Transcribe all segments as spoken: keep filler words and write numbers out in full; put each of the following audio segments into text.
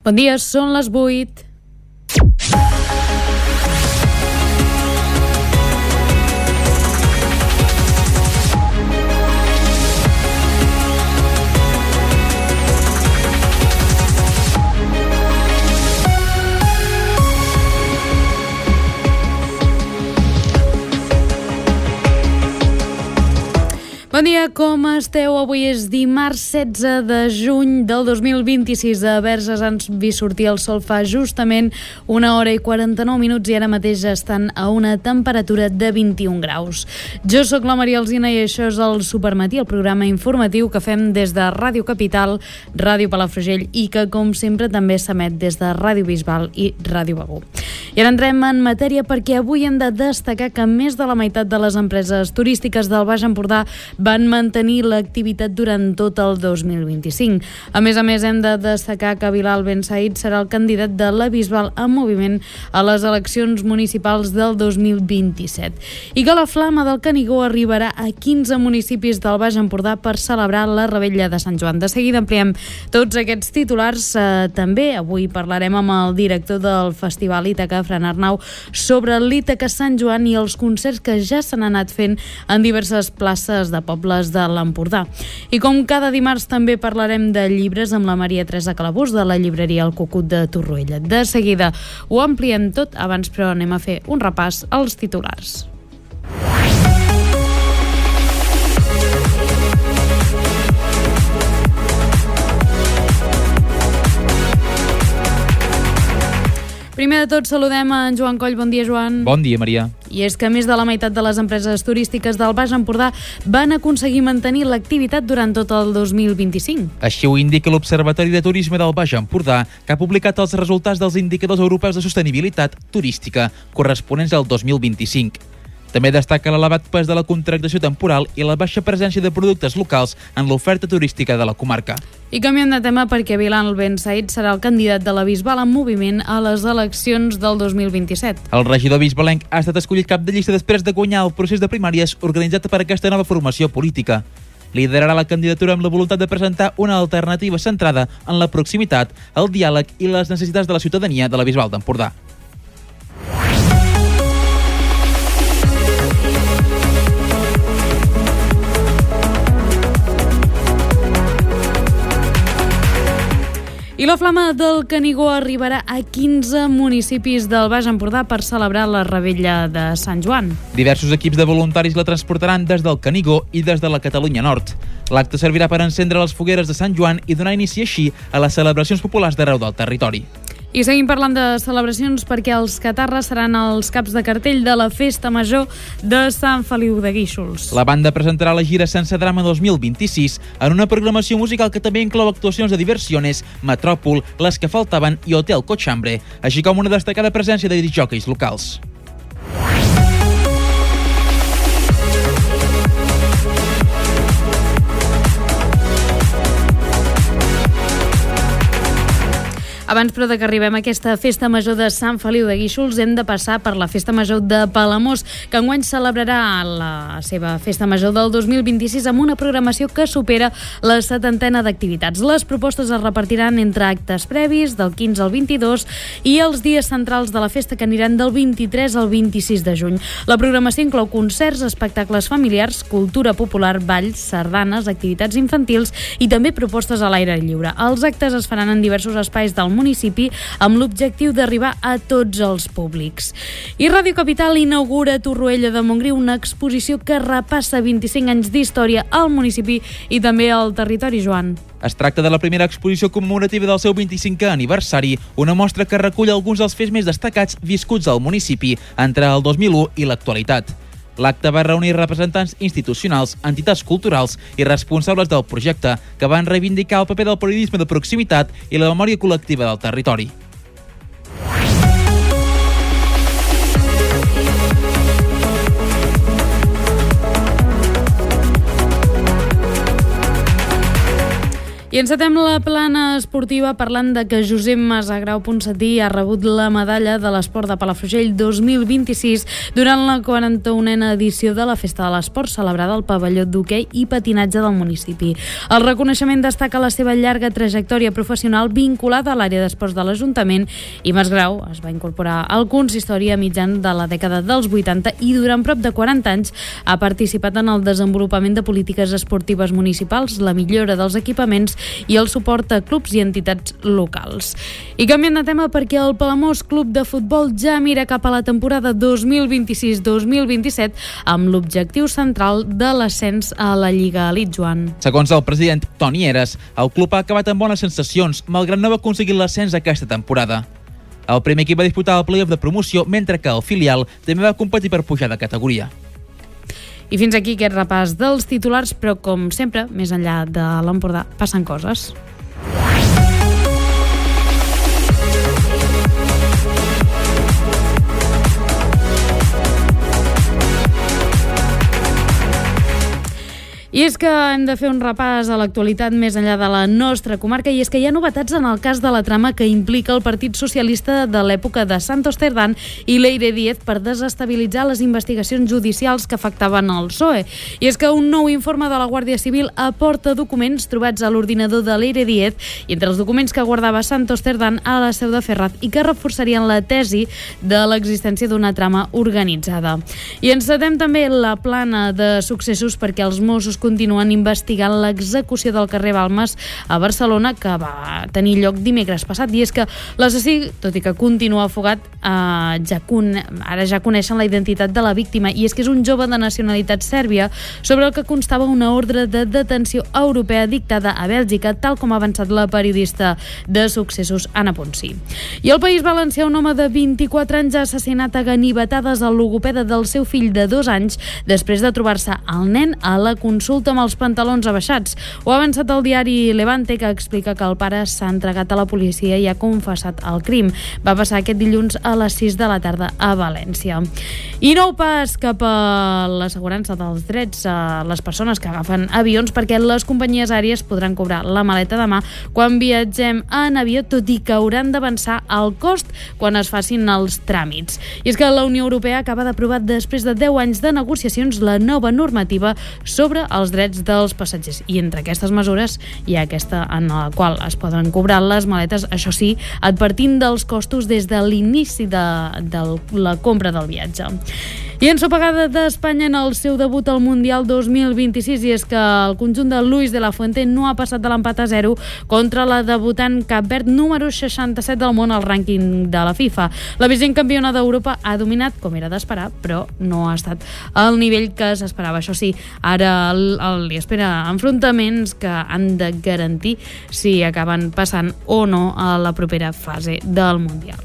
Bon dia, són les vuit. Bon dia, com esteu? Avui és dimarts setze de juny del dos mil vint-i-sis. A Verges ens vist sortir el sol fa justament una hora i quaranta-nou minuts i ara mateix estan a una temperatura de vint-i-un graus. Jo sóc la Maria Alsina i això és el Supermatí, el programa informatiu que fem des de Ràdio Capital, Ràdio Palafrugell i que, com sempre, també s'emet des de Ràdio Bisbal i Ràdio Begur. I ara entrem en matèria perquè avui hem de destacar que més de la meitat de les empreses turístiques del Baix Empordà van mantenir l'activitat durant tot el dos mil vint-i-cinc. A més a més, hem de destacar que Bilal Ben Said serà el candidat de la Bisbal en moviment a les eleccions municipals del dos mil vint-i-set. I que la Flama del Canigó arribarà a quinze municipis del Baix Empordà per celebrar la Revetlla de Sant Joan. De seguida ampliem tots aquests titulars. Eh, també avui parlarem amb el director del Festival Ítaca, Fran Arnau, sobre l'Ítaca Sant Joan i els concerts que ja s'han anat fent en diverses places de pobles de l'Empordà. I com cada dimarts també parlarem de llibres amb la Maria Teresa Calabús de la llibreria El Cucut de Torroella. De seguida ho ampliem tot, abans però anem a fer un repàs als titulars. Primer de tot, saludem a en Joan Coll. Bon dia, Joan. Bon dia, Maria. I és que més de la meitat de les empreses turístiques del Baix Empordà van aconseguir mantenir l'activitat durant tot el dos mil vint-i-cinc. Així ho indica l'Observatori de Turisme del Baix Empordà, que ha publicat els resultats dels indicadors europeus de sostenibilitat turística corresponents al dos mil vint-i-cinc. També destaca l'elevat pes de la contractació temporal i la baixa presència de productes locals en l'oferta turística de la comarca. I canviem de tema perquè Bilal Ben Said serà el candidat de la Bisbal en moviment a les eleccions del dos mil vint-i-set. El regidor bisbalenc ha estat escollit cap de llista després de guanyar el procés de primàries organitzat per aquesta nova formació política. Liderarà la candidatura amb la voluntat de presentar una alternativa centrada en la proximitat, el diàleg i les necessitats de la ciutadania de la Bisbal d'Empordà. I la Flama del Canigó arribarà a quinze municipis del Baix Empordà per celebrar la Revetlla de Sant Joan. Diversos equips de voluntaris la transportaran des del Canigó i des de la Catalunya Nord. L'acte servirà per encendre les fogueres de Sant Joan i donar inici així a les celebracions populars d'arreu del territori. I seguim parlant de celebracions perquè els catarres seran els caps de cartell de la Festa Major de Sant Feliu de Guíxols. La banda presentarà la gira Sense Drama dos mil vint-i-sis en una programació musical que també inclou actuacions de Diversiones, Metròpol, Les que faltaven i Hotel Cochambre, així com una destacada presència de discjòqueis locals. Abans, però, de que arribem a aquesta Festa Major de Sant Feliu de Guíxols, hem de passar per la Festa Major de Palamós, que enguany celebrarà la seva Festa Major del dos mil vint-i-sis amb una programació que supera la setantena d'activitats. Les propostes es repartiran entre actes previs del quinze al vint-i-dos i els dies centrals de la festa, que aniran del vint-i-tres al vint-i-sis de juny. La programació inclou concerts, espectacles familiars, cultura popular, balls, sardanes, activitats infantils i també propostes a l'aire lliure. Els actes es faran en diversos espais del municipi amb l'objectiu d'arribar a tots els públics. I Ràdio Capital inaugura a Torroella de Montgrí una exposició que repassa vint-i-cinc anys d'història al municipi i també al territori, Joan. Es tracta de la primera exposició commemorativa del seu vint-i-cinquè aniversari, una mostra que recull alguns dels fets més destacats viscuts al municipi entre el dos mil u i l'actualitat. L'acte va reunir representants institucionals, entitats culturals i responsables del projecte, que van reivindicar el paper del periodisme de proximitat i la memòria col·lectiva del territori. I I encetem la plana esportiva parlant de que Josep Masagrau Ponsatí ha rebut la medalla de l'esport de Palafrugell dos mil vint-i-sis durant la quaranta-unena edició de la Festa de l'Esport celebrada al pavelló d'hoquei i patinatge del municipi. El reconeixement destaca la seva llarga trajectòria professional vinculada a l'àrea d'esports de l'Ajuntament i Masgrau es va incorporar al consistori a mitjan de la dècada dels vuitanta i durant prop de quaranta anys ha participat en el desenvolupament de polítiques esportives municipals, la millora dels equipaments i el suport a clubs i entitats locals. I canviant de tema perquè el Palamós Club de Futbol ja mira cap a la temporada dos mil vint-i-sis dos mil vint-i-set amb l'objectiu central de l'ascens a la Lliga Elite, Joan. Segons el president Toni Heras, el club ha acabat amb bones sensacions, malgrat no haver aconseguit l'ascens aquesta temporada. El primer equip va disputar el play-off de promoció, mentre que el filial també va competir per pujar de categoria. I fins aquí aquest repàs dels titulars, però com sempre, més enllà de l'Empordà, passen coses. I és que hem de fer un repàs a l'actualitat més enllà de la nostra comarca, i és que hi ha novetats en el cas de la trama que implica el Partit Socialista de l'època de Santos Cerdán i Leire Díez per desestabilitzar les investigacions judicials que afectaven el P S O E. I és que un nou informe de la Guàrdia Civil aporta documents trobats a l'ordinador de Leire Díez i entre els documents que guardava Santos Cerdán a la seu de Ferraz i que reforçarien la tesi de l'existència d'una trama organitzada. I encetem també la plana de successos perquè els Mossos continuen investigant l'execució del carrer Balmes a Barcelona que va tenir lloc dimecres passat. I és que l'assassí, tot i que continua afogat, eh, ja con... ara ja coneixen la identitat de la víctima, i és que és un jove de nacionalitat sèrbia sobre el que constava una ordre de detenció europea dictada a Bèlgica, tal com ha avançat la periodista de Successos, Anna Ponsi. I al País Valencià, un home de vint-i-quatre anys ha assassinat a ganivetades al logopeda del seu fill de dos anys després de trobar-se el nen a la consulta amb els pantalons abaixats. Ho ha avançat el diari Levante, que explica que el pare s'ha entregat a la policia i ha confessat el crim. Va passar aquest dilluns a les sis de la tarda a València. I nou pas cap a l'assegurança dels drets a les persones que agafen avions, perquè les companyies aèries podran cobrar la maleta demà quan viatgem en avió, tot i que hauran d'avançar el cost quan es facin els tràmits. I és que la Unió Europea acaba d'aprovar, després de deu anys de negociacions, la nova normativa sobre els drets dels passatgers. I entre aquestes mesures hi ha aquesta en la qual es poden cobrar les maletes, això sí, advertint dels costos des de l'inici de, de la compra del viatge. I ensopegada d'Espanya en el seu debut al Mundial dos mil vint-i-sis, i és que el conjunt de Luis de la Fuente no ha passat de l'empat a zero contra la debutant Cap Verd, número seixanta-set del món al rànquing de la FIFA. La vigent campiona d'Europa ha dominat, com era d'esperar, però no ha estat al nivell que s'esperava. Això sí, ara el, el, li espera enfrontaments que han de garantir si acaben passant o no a la propera fase del Mundial.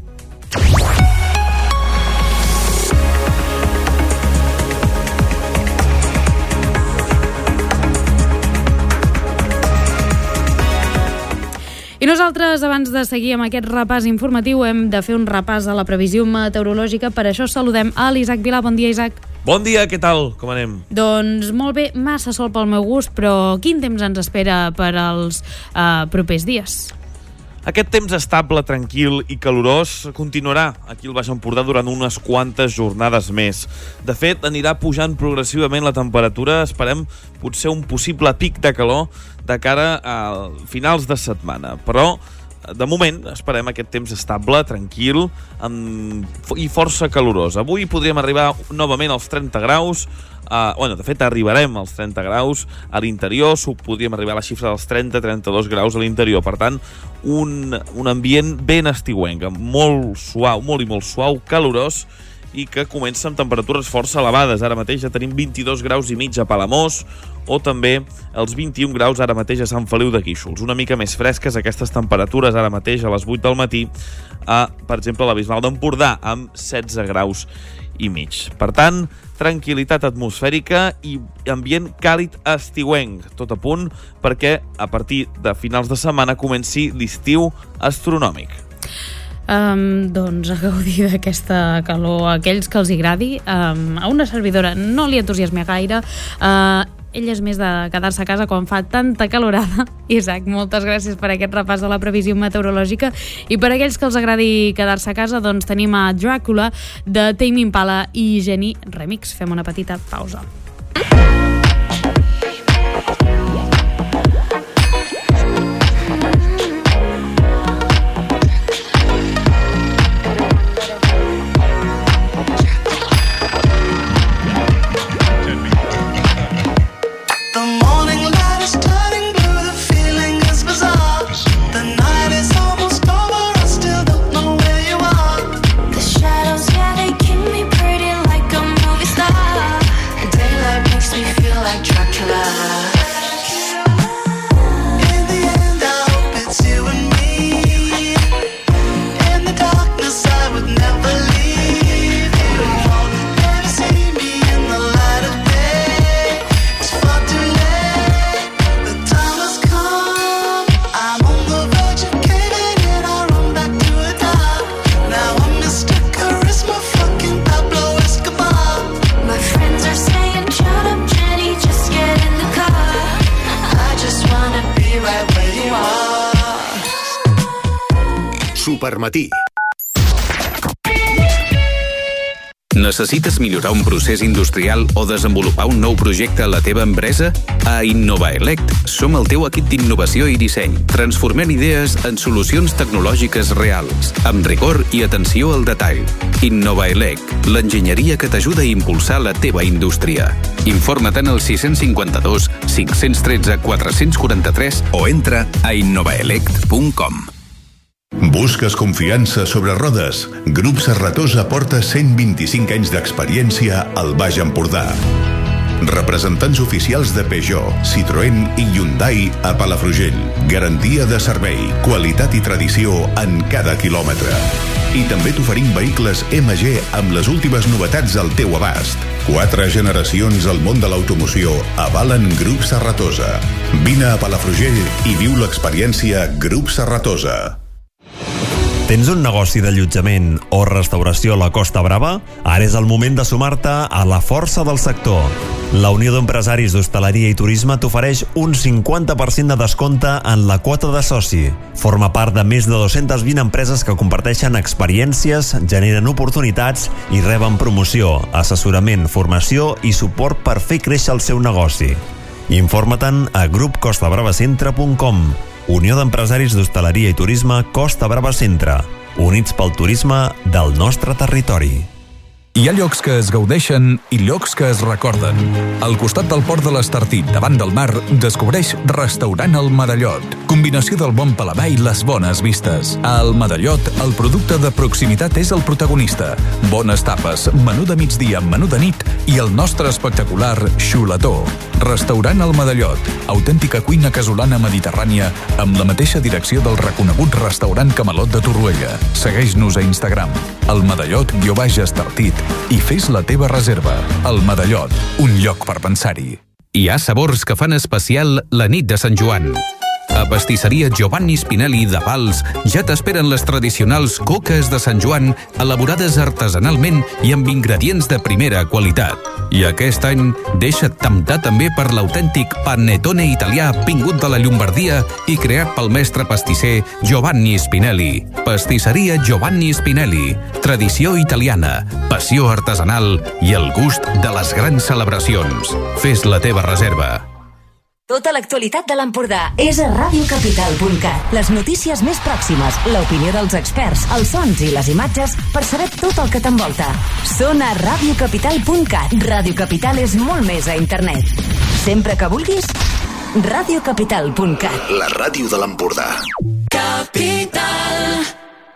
I nosaltres, abans de seguir amb aquest repàs informatiu, hem de fer un repàs a la previsió meteorològica. Per això saludem a l'Isaac Vilà. Bon dia, Isaac. Bon dia, què tal? Com anem? Doncs molt bé, massa sol pel meu gust, però quin temps ens espera per als uh, propers dies? Aquest temps estable, tranquil i calorós continuarà aquí al Baix Empordà durant unes quantes jornades més. De fet, anirà pujant progressivament la temperatura. Esperem potser un possible pic de calor de cara a finals de setmana. Però, de moment, esperem aquest temps estable, tranquil amb... i força calorós. Avui podríem arribar novament als trenta graus. Uh, bueno, de fet, arribarem als trenta graus a l'interior, podríem arribar a la xifra dels trenta a trenta-dos graus a l'interior. Per tant, un, un ambient ben estiuenc, molt suau, molt i molt suau, calorós, i que comença amb temperatures força elevades. Ara mateix ja tenim vint-i-dos graus i mig a Palamós, o també els vint-i-un graus ara mateix a Sant Feliu de Guíxols. Una mica més fresques aquestes temperatures ara mateix a les vuit del matí a, per exemple, la Bisbal d'Empordà, amb setze graus i mig. Per tant, tranquil·litat atmosfèrica i ambient càlid estiuenc, tot a punt perquè a partir de finals de setmana comenci l'estiu astronòmic. Um, doncs a gaudir d'aquesta calor, aquells que els agradi. Um, a una servidora no li entusiasma gaire. Uh, ell és més de quedar-se a casa quan fa tanta calorada. Isaac, moltes gràcies per aquest repàs de la previsió meteorològica. I per aquells que els agradi quedar-se a casa, doncs tenim a Dràcula de Tame Impala i Geni Remix. Fem una petita pausa. Supermatí. Necessites millorar un procés industrial o desenvolupar un nou projecte a la teva empresa? A InnovaElect som el teu equip d'innovació i disseny, transformant idees en solucions tecnològiques reals, amb rigor i atenció al detall. InnovaElect, l'enginyeria que t'ajuda a impulsar la teva indústria. Informa't en el sis cinc dos, cinc un tres, quatre quatre tres o entra a innovaelect punt com. Busques confiança sobre rodes? Grup Serratosa porta cent vint-i-cinc anys d'experiència al Baix Empordà. Representants oficials de Peugeot, Citroën i Hyundai a Palafrugell. Garantia de servei, qualitat i tradició en cada quilòmetre. I també t'oferim vehicles M G amb les últimes novetats al teu abast. Quatre generacions al món de l'automoció avalen Grup Serratosa. Vine a Palafrugell i viu l'experiència Grup Serratosa. Tens un negoci d'allotjament o restauració a la Costa Brava? Ara és el moment de sumar-te a la força del sector. La Unió d'Empresaris d'Hostaleria i Turisme t'ofereix un cinquanta per cent de descompte en la quota de soci. Forma part de més de dues-centes vint empreses que comparteixen experiències, generen oportunitats i reben promoció, assessorament, formació i suport per fer créixer el seu negoci. Informa-te'n a grup costa brava centre punt com. Unió d'Empresaris d'Hostaleria i Turisme Costa Brava Centre. Units pel turisme del nostre territori. Hi ha llocs que es gaudeixen i llocs que es recorden. Al costat del port de l'Estartit, davant del mar, descobreix Restaurant El Medallot. Combinació del bon paladar i les bones vistes. Al Medallot, el producte de proximitat és el protagonista. Bones tapes, menú de migdia, menú de nit i el nostre espectacular xuletó. Restaurant El Medallot, autèntica cuina casolana mediterrània amb la mateixa direcció del reconegut restaurant Camelot de Torroella. Segueix-nos a Instagram, El Medallot guió baix Estartit, i fes la teva reserva. El Medallot, un lloc per pensar-hi. Hi ha sabors que fan especial la nit de Sant Joan. A Pastisseria Giovanni Spinelli de Pals ja t'esperen les tradicionals coques de Sant Joan elaborades artesanalment i amb ingredients de primera qualitat. I aquest any deixa't temptar també per l'autèntic panettone italià vingut de la Llombardia i creat pel mestre pastisser Giovanni Spinelli. Pastisseria Giovanni Spinelli. Tradició italiana, passió artesanal i el gust de les grans celebracions. Fes la teva reserva. Tota l'actualitat de l'Empordà és a ràdio capital punt cat. Les notícies més pròximes, l'opinió dels experts, els sons i les imatges per saber tot el que t'envolta. Són a ràdio capital punt cat. Ràdio Capital és molt més a internet. Sempre que vulguis, ràdio capital punt cat. La ràdio de l'Empordà. Capital.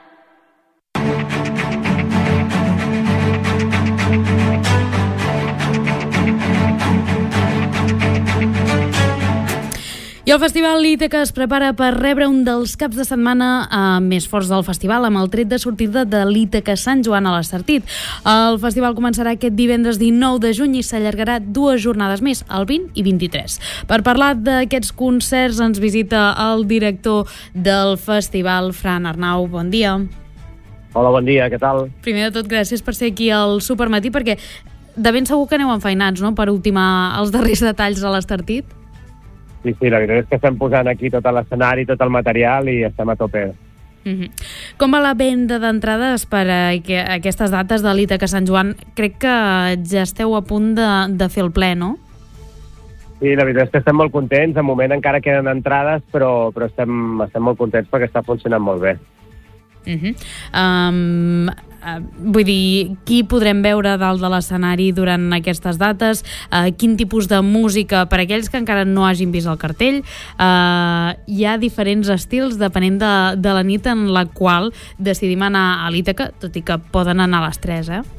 I el Festival Ítaca es prepara per rebre un dels caps de setmana eh, més forts del festival, amb el tret de sortida de l'Ítaca Sant Joan a l'Estartit. El festival començarà aquest divendres dinou de juny i s'allargarà dues jornades més, el vint i vint-i-tres. Per parlar d'aquests concerts ens visita el director del festival, Fran Arnau. Bon dia. Hola, bon dia, què tal? Primer de tot, gràcies per ser aquí al Supermatí, perquè de ben segur que aneu enfeinats, no?, per ultimar els darrers detalls de l'Estartit. Sí, sí, la veritat és que estem posant aquí tot l'escenari, tot el material i estem a tope. Mm-hmm. Com va la venda d'entrades per a aquestes dates de l'Ítaca Sant Joan? Crec que ja esteu a punt de, de fer el ple, no? Sí, la veritat és que estem molt contents. De moment encara queden entrades, però, però estem, estem molt contents perquè està funcionant molt bé. Uh-huh. Um, uh, vull dir, qui podrem veure dalt de l'escenari durant aquestes dates? Uh, quin tipus de música? Per aquells que encara no hagin vist el cartell, uh, hi ha diferents estils depenent de, de la nit en la qual decidim anar a l'Ítaca, tot i que poden anar a les tres, eh?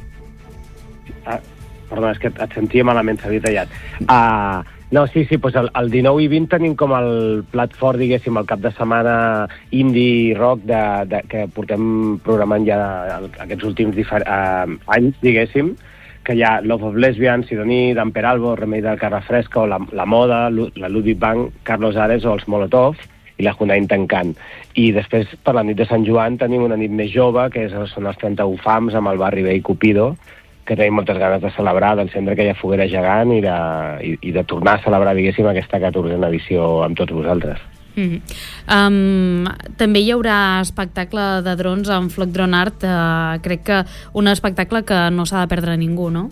Ah, perdona, és que et sentia malament, s'havia tallat. Ah... Uh... No, sí, sí, doncs el, el dinou i vint tenim com el plat fort, diguéssim, el cap de setmana indie rock de, de, que portem programant ja de, aquests últims difer, uh, anys, diguéssim, que hi ha Love of Lesbians, Sidoní, Dan Peralbo, Remei del Carrafresco, La, la Moda, la Ludwig Bank, Carlos Ares o els Molotov, i la Hunain tancant. I després, per la nit de Sant Joan, tenim una nit més jove, que és, són els trenta-u fams amb el Barri Vell Cupido, que tenim moltes ganes de celebrar, d'encendre aquella foguera gegant i de, i, i de tornar a celebrar, diguéssim, aquesta catorzena edició amb tots vosaltres. Mm-hmm. um, també hi haurà espectacle de drons amb Flock Drone Art, uh, crec que un espectacle que no s'ha de perdre ningú, no?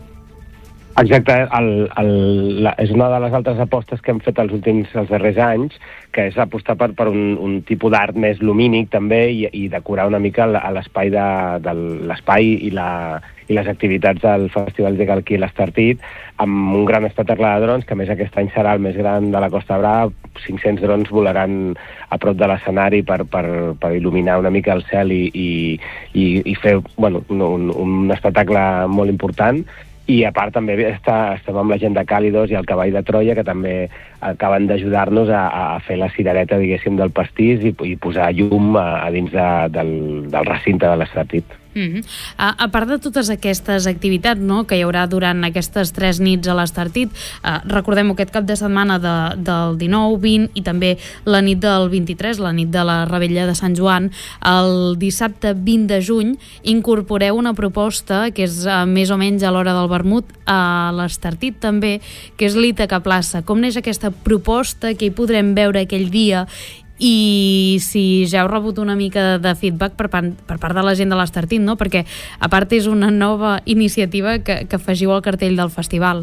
Exacte, el, el, la, és una de les altres apostes que hem fet els últims, els darrers anys, que és apostar per, per un, un tipus d'art més lumínic també i, i decorar una mica l'espai de, de l'espai i, la, i les activitats del Festival de Calquí i l'Estartit amb un gran espectacle de drons, que a més aquest any serà el més gran de la Costa Brava. cinc-cents drons volaran a prop de l'escenari per, per, per il·luminar una mica el cel i, i, i, i fer bueno, un, un, un espectacle molt important. I a part també està, estem amb la gent de Càlidos i el Cavall de Troia, que també acaben d'ajudar-nos a, a fer la cirereta, diguéssim, del pastís i, i posar llum a, a dins de, del, del recinte de l'Estartit. Mm-hmm. a, a part de totes aquestes activitats, no?, que hi haurà durant aquestes tres nits a l'Estartit, eh, recordem aquest cap de setmana de, del dinou, vint i també la nit del vint-i-tres, la nit de la Revetlla de Sant Joan. El dissabte vint de juny incorporeu una proposta que és eh, més o menys a l'hora del vermut a l'Estartit també, que és l'Ítaca Plaça. Com neix aquesta proposta, que hi podrem veure aquell dia, i si ja heu rebut una mica de feedback per, pan, per part de la gent de l'Estartit, no? Perquè a part és una nova iniciativa que, que afegiu al cartell del festival.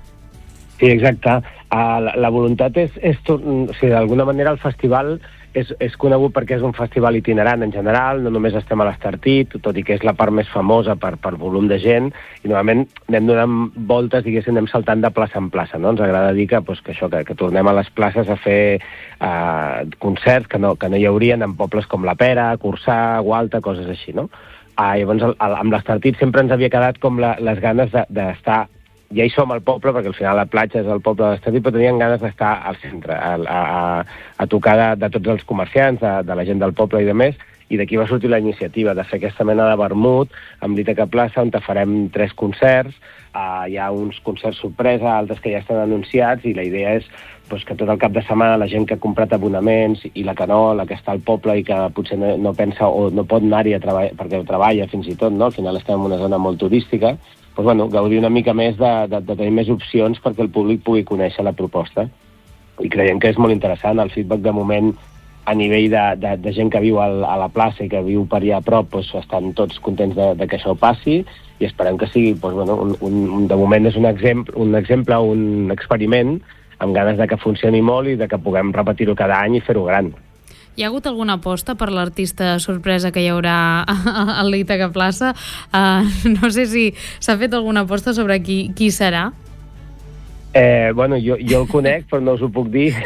Sí, exacte. Uh, la, la voluntat és, és o sigui, d'alguna manera el festival és, és conegut perquè és un festival itinerant en general, no només estem a l'Estartit, tot i que és la part més famosa per, per volum de gent, i normalment anem donant voltes, diguéssim, anem saltant de plaça en plaça, no? Ens agrada dir que, pues, que, això, que, que tornem a les places a fer uh, concerts que no, que no hi haurien en pobles com la Pera, Corçà, Gualta, coses així, no? Uh, llavors, el, el, amb l'Estartit sempre ens havia quedat com la, les ganes d'estar de, ja hi som al poble, perquè al final la platja és el poble de l'Estartit, però tenien ganes d'estar al centre, a, a, a tocar de, de tots els comerciants, de, de la gent del poble i de més, i d'aquí va sortir la iniciativa de fer aquesta mena de vermut amb l'Ítaca Plaça, on farem tres concerts, uh, hi ha uns concerts sorpresa, altres que ja estan anunciats, i la idea és pues, que tot el cap de setmana la gent que ha comprat abonaments i la que no, la que està al poble i que potser no, no pensa o no pot anar-hi a treballar, perquè treballa fins i tot, no? Al final estem en una zona molt turística, pues, bueno, gaudir una mica més de, de, de tenir més opcions perquè el públic pugui conèixer la proposta. I creiem que és molt interessant. El feedback de moment a nivell de, de, de gent que viu al, a la plaça i que viu per allà a prop, pues, estan tots contents de, de que això passi, i esperem que sigui, pues, bueno, un, un, de moment és un exemple, un exemple, un experiment amb ganes de que funcioni molt i de que puguem repetir-ho cada any i fer-ho gran. Hi ha hagut alguna aposta per l'artista sorpresa que hi haurà a l'Ítaca Plaça? Uh, no sé si s'ha fet alguna aposta sobre qui, qui serà. Eh, bueno, jo, jo el conec, però no us ho puc dir.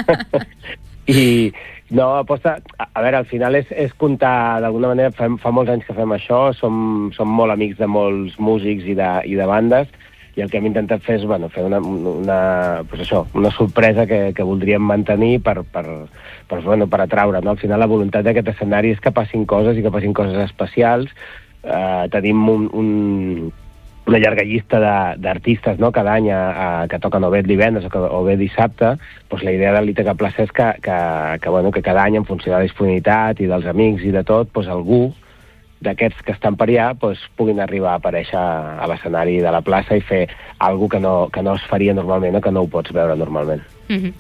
I no, aposta... A veure, al final és, és comptar, d'alguna manera, fa, fa molts anys que fem això, som, som molt amics de molts músics i de, i de bandes, i el que hem intentat fer és bueno, fer una, una, pues això, una sorpresa que, que voldríem mantenir per, per, per, bueno, per atraure. No? Al final la voluntat d'aquest escenari és que passin coses i que passin coses especials. Uh, tenim un, un, una llarga llista d'artistes, no? Cada any a, a, que toquen o bé divendres o, o bé dissabte. Pues la idea de l'Ítaca Plaça és que, que, que, bueno, que cada any, en funció de la disponibilitat i dels amics i de tot, pues algú d'aquests que estan per allà doncs, puguin arribar a aparèixer a l'escenari de la plaça i fer alguna que no, que no es faria normalment o que no ho pots veure normalment. Mm-hmm.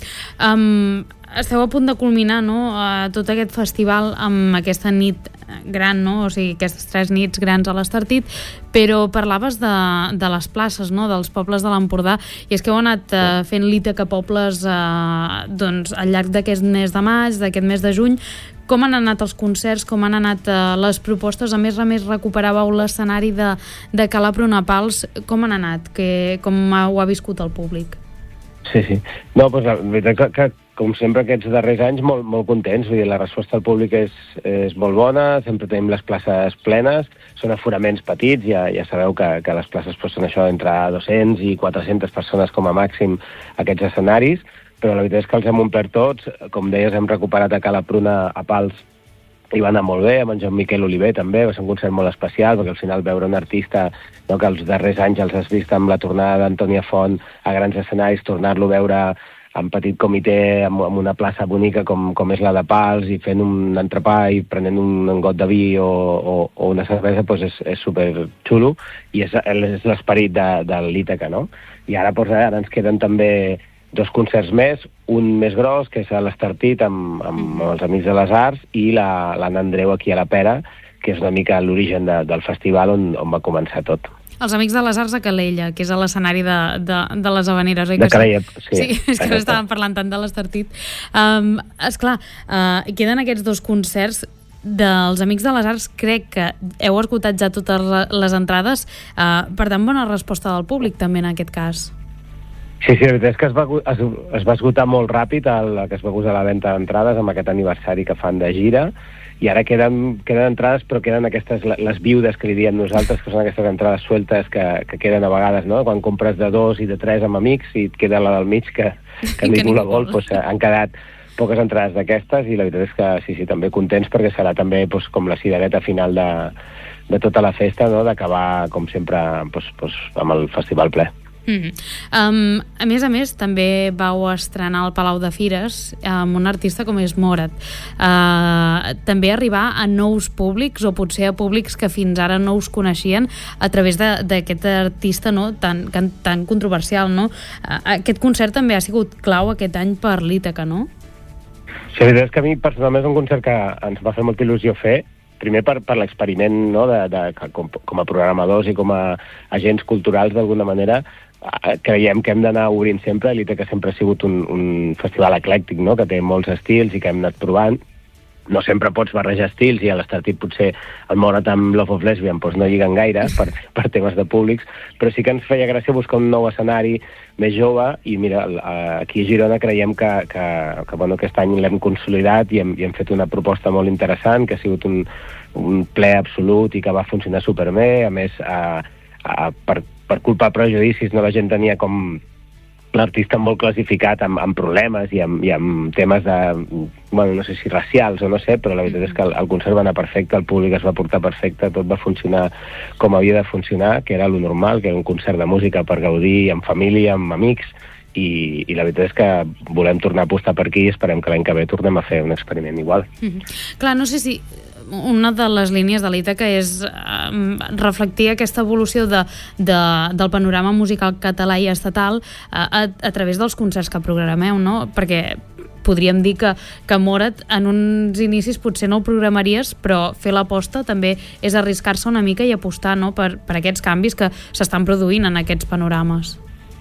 um, esteu a punt de culminar, no?, uh, tot aquest festival amb aquesta nit gran, no?, o sigui, aquestes tres nits grans a l'Estartit, però parlaves de, de les places, no?, dels pobles de l'Empordà, i és que heu anat uh, fent l'Ítaca a pobles uh, doncs, al llarg d'aquest mes de maig, d'aquest mes de juny. Com han anat els concerts, com han anat uh, les propostes? A més a més, recuperàveu l'escenari de, de Cala Pronapals. Com han anat? Que, com ho ha viscut el públic? Sí, sí. No, doncs la veritat que, que com sempre aquests darrers anys molt, molt contents, vull dir, la resposta del públic és, és molt bona, sempre tenim les places plenes, són aforaments petits, ja, ja sabeu que, que les places pues, són això entre dos-cents i quatre-centes persones com a màxim aquests escenaris, però la veritat és que els hem omplert tots, com deies, hem recuperat a Cala Pruna a Pals, i va anar molt bé, amb en Joan Miquel Oliver també, va ser un concert molt especial, perquè al final veure un artista, no, que els darrers anys els has vist amb la tornada d'Antònia Font a grans escenaris, tornar-lo a veure en petit comitè, amb, amb una plaça bonica com, com és la de Pals, i fent un entrepà i prenent un got de vi o, o, o una cervesa, doncs és, és super xulo, i és, és l'esperit de, de l'Ítaca, no? I ara, doncs, ara ens queden també dos concerts més, un més gros, que és a l'Estartit, amb, amb els Amics de les Arts, i la, l'Anna Andreu aquí a la Pera, que és una mica l'origen de, del festival on, on va començar tot. Els Amics de les Arts a Calella, que és a l'escenari de, de, de les Havaneres. De Calella, sí. Sí, és que no estàvem parlant tant de l'Estartit. Um, esclar, uh, queden aquests dos concerts dels Amics de les Arts. Crec que heu esgotat ja totes les entrades. Uh, per tant, bona resposta del públic, també, en aquest cas. Sí, sí, la veritat és que es va, es, es va esgotar molt ràpid el que es va posar a la venda d'entrades amb aquest aniversari que fan de gira, i ara queden, queden entrades, però queden aquestes, les viudes que li diem nosaltres, que són aquestes entrades sueltes que, que queden a vegades, no? Quan compres de dos i de tres amb amics i et queda la del mig que, que ningú la vol, doncs han quedat poques entrades d'aquestes, i la veritat és que sí, sí, també contents, perquè serà també doncs, com la cirereta final de, de tota la festa, no? D'acabar, com sempre, doncs, doncs, amb el festival ple. Mm-hmm. um, a més a més també vau estrenar al Palau de Fires amb un artista com és Morat. Uh, també arribar a nous públics, o potser a públics que fins ara no us coneixien, a través d'aquest artista, no, tan, tan controversial, no? Uh, aquest concert també ha sigut clau aquest any per l'Ítaca, no? Sí, la veritat és que a mi personalment és un concert que ens va fer molta il·lusió fer, primer per, per l'experiment, no, de, de, com, com a programadors i com a agents culturals, d'alguna manera, creiem que hem d'anar obrint sempre. L'Ítaca sempre ha sigut un, un festival eclèctic, no?, que té molts estils i que hem anat provant. No sempre pots barrejar estils, i a l'Estartit potser el Morat amb Love of Lesbian doncs no lliguen gaire per, per temes de públics, però sí que ens feia gràcia buscar un nou escenari més jove, i mira, aquí a Girona creiem que, que, que bueno, aquest any l'hem consolidat i hem, i hem fet una proposta molt interessant, que ha sigut un, un ple absolut i que va funcionar superbé. A més, a, a, per per culpa de prejudicis, no, la gent tenia com l'artista molt classificat amb, amb problemes i amb, i amb temes de, bueno, no sé si racials o no sé, però la veritat és que el, el concert va anar perfecte, el públic es va portar perfecte, tot va funcionar com havia de funcionar, que era lo normal, que era un concert de música per gaudir amb família, amb amics, i, i la veritat és que volem tornar a apostar per aquí i esperem que l'any que ve tornem a fer un experiment igual. Mm-hmm. Clar, no sé si una de les línies de l'Ítaca és eh, reflectir aquesta evolució de, de, del panorama musical català i estatal eh, a, a través dels concerts que programeu, no? Perquè podríem dir que, que Morat en uns inicis potser no ho programaries, però fer l'aposta també és arriscar-se una mica i apostar, no?, per, per aquests canvis que s'estan produint en aquests panorames.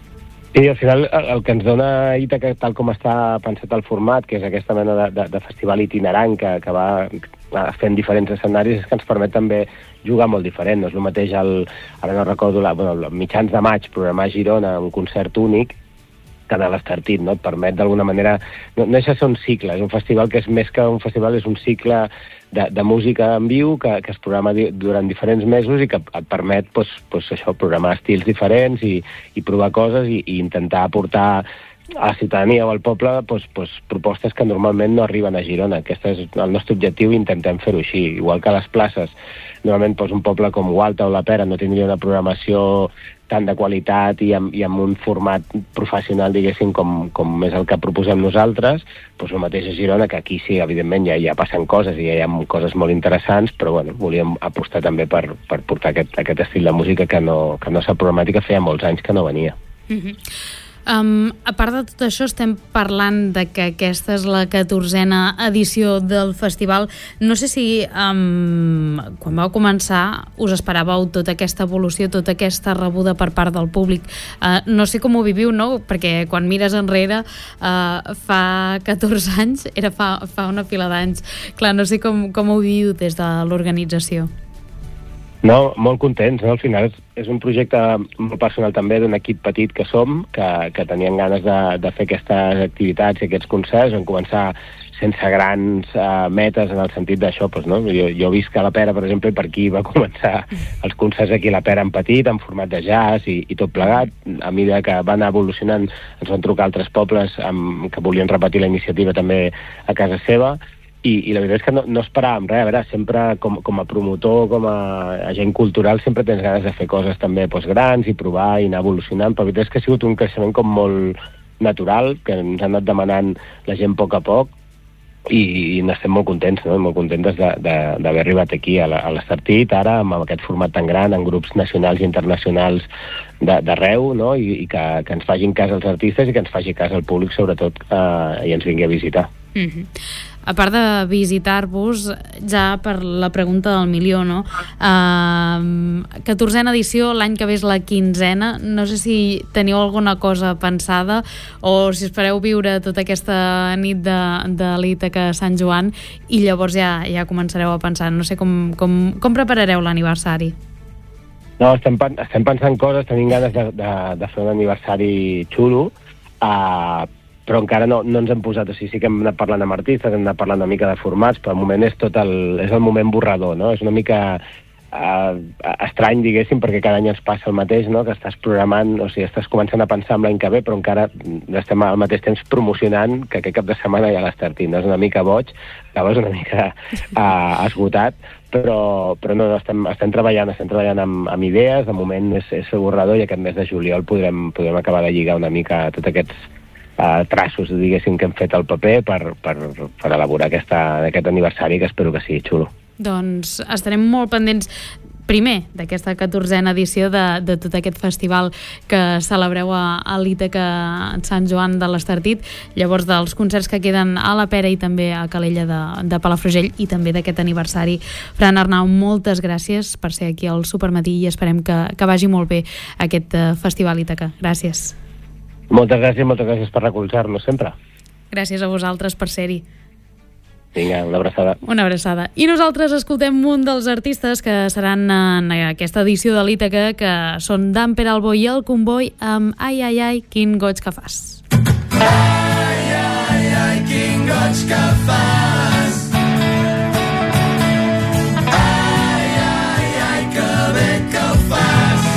I al final el, el que ens dona Ítaca, tal com està pensat el format, que és aquesta mena de, de, de festival itinerant que, que va fent diferents escenaris, és que ens permet també jugar molt diferent. No és el mateix, el, ara no recordo, la, bueno, mitjans de maig programar a Girona un concert únic que de l'Estartit, no? Et permet d'alguna manera, no, no deixa de ser un cicle, és un festival que és més que un festival, és un cicle de, de música en viu que, que es programa di, durant diferents mesos, i que et permet pues, pues això, programar estils diferents i, i provar coses i, i intentar aportar a la ciutadania o al poble doncs, doncs, propostes que normalment no arriben a Girona. Aquest és el nostre objectiu i intentem fer-ho així. Igual que a les places, normalment doncs, un poble com Gualta o la Pera no tindria una programació tant de qualitat i amb, i amb un format professional, diguéssim, com, com és el que proposem nosaltres, doncs el mateix a Girona, que aquí sí, evidentment, ja, ja passen coses i ja hi ha coses molt interessants, però bueno, volíem apostar també per, per portar aquest, aquest estil de música que no, que no s'ha programat i que feia molts anys que no venia. Mm-hmm. Um, a part de tot això, estem parlant de que aquesta és la catorzena edició del festival. No sé si um, quan vau començar us esperàveu tota aquesta evolució, tota aquesta rebuda per part del públic. Uh, no sé com ho viviu, no? Perquè quan mires enrere uh, fa catorze anys, era fa, fa una fila d'anys. Clar, no sé com, com ho viviu des de l'organització. No, molt contents, no? Al final és, és un projecte molt personal també d'un equip petit que som, que, que tenien ganes de, de fer aquestes activitats i aquests concerts. Vam començar sense grans uh, metes en el sentit d'això, doncs, no? Jo, jo visc a la Pera, per exemple, i per aquí va començar els concerts aquí a la Pera en petit, en format de jazz i, i tot plegat. A mesura que va anar evolucionant ens van trucar altres pobles amb, que volien repetir la iniciativa també a casa seva. I, i la veritat és que no, no esperàvem res. A veure, sempre com, com a promotor, com a agent cultural, sempre tens ganes de fer coses també doncs, grans i provar i anar evolucionant, però la veritat és que ha sigut un creixement com molt natural, que ens ha anat demanant la gent a poc a poc, i, i n'estem molt contents, no? Molt contentes d'haver arribat aquí a l'Estartit, ara amb aquest format tan gran, en grups nacionals i internacionals d'arreu, no? I, i que, que ens facin cas als artistes i que ens faci cas al públic, sobretot, eh, i ens vingui a visitar. Mm-hmm. A part de visitar-vos, ja per la pregunta del milió, no? Uh, catorzena edició, l'any que ve és la quinzena. No sé si teniu alguna cosa pensada o si espereu viure tota aquesta nit de, de l'Ítaca a Sant Joan i llavors ja, ja començareu a pensar. No sé com, com, com preparareu l'aniversari. No, estem, estem pensant coses, tenim ganes de, de, de fer un aniversari xulo, uh, però encara no, no ens hem posat, o sigui, sí que hem anat parlant amb artistes, hem anat parlant una mica de formats, però al moment és tot el, és el moment borrador, no? És una mica uh, estrany, diguéssim, perquè cada any ens passa el mateix, no? Que estàs programant, o sigui, estàs començant a pensar en l'any que ve, però encara estem al mateix temps promocionant que aquest cap de setmana hi ha l'Estartit, no? És una mica boig, acabes una mica uh, esgotat, però, però no, no estem, estem treballant, estem treballant amb, amb idees, de moment és, és el borrador i aquest mes de juliol podrem, podrem acabar de lligar una mica tots aquests Uh, traços, diguéssim, que hem fet al paper per, per, per elaborar aquesta, aquest aniversari, que espero que sigui xulo. Doncs estarem molt pendents primer d'aquesta catorzena edició de, de tot aquest festival que celebreu a, a l'Ítaca Sant Joan de l'Estartit, llavors dels concerts que queden a la Pera i també a Calella de, de Palafrugell i també d'aquest aniversari. Fran Arnau, moltes gràcies per ser aquí al Supermatí i esperem que, que vagi molt bé aquest uh, festival Ítaca. Gràcies. Moltes gràcies, moltes gràcies per recolzar-nos sempre. Gràcies a vosaltres per ser-hi. Vinga, una abraçada. Una abraçada. I nosaltres escoltem un dels artistes que seran en aquesta edició de l'Ítaca, que són Dan Peralbo i el Comboi amb Ai, ai, ai, quin goig que fas. Ai, ai, ai, quin goig que fas. Ai, ai, ai, que bé que ho fas.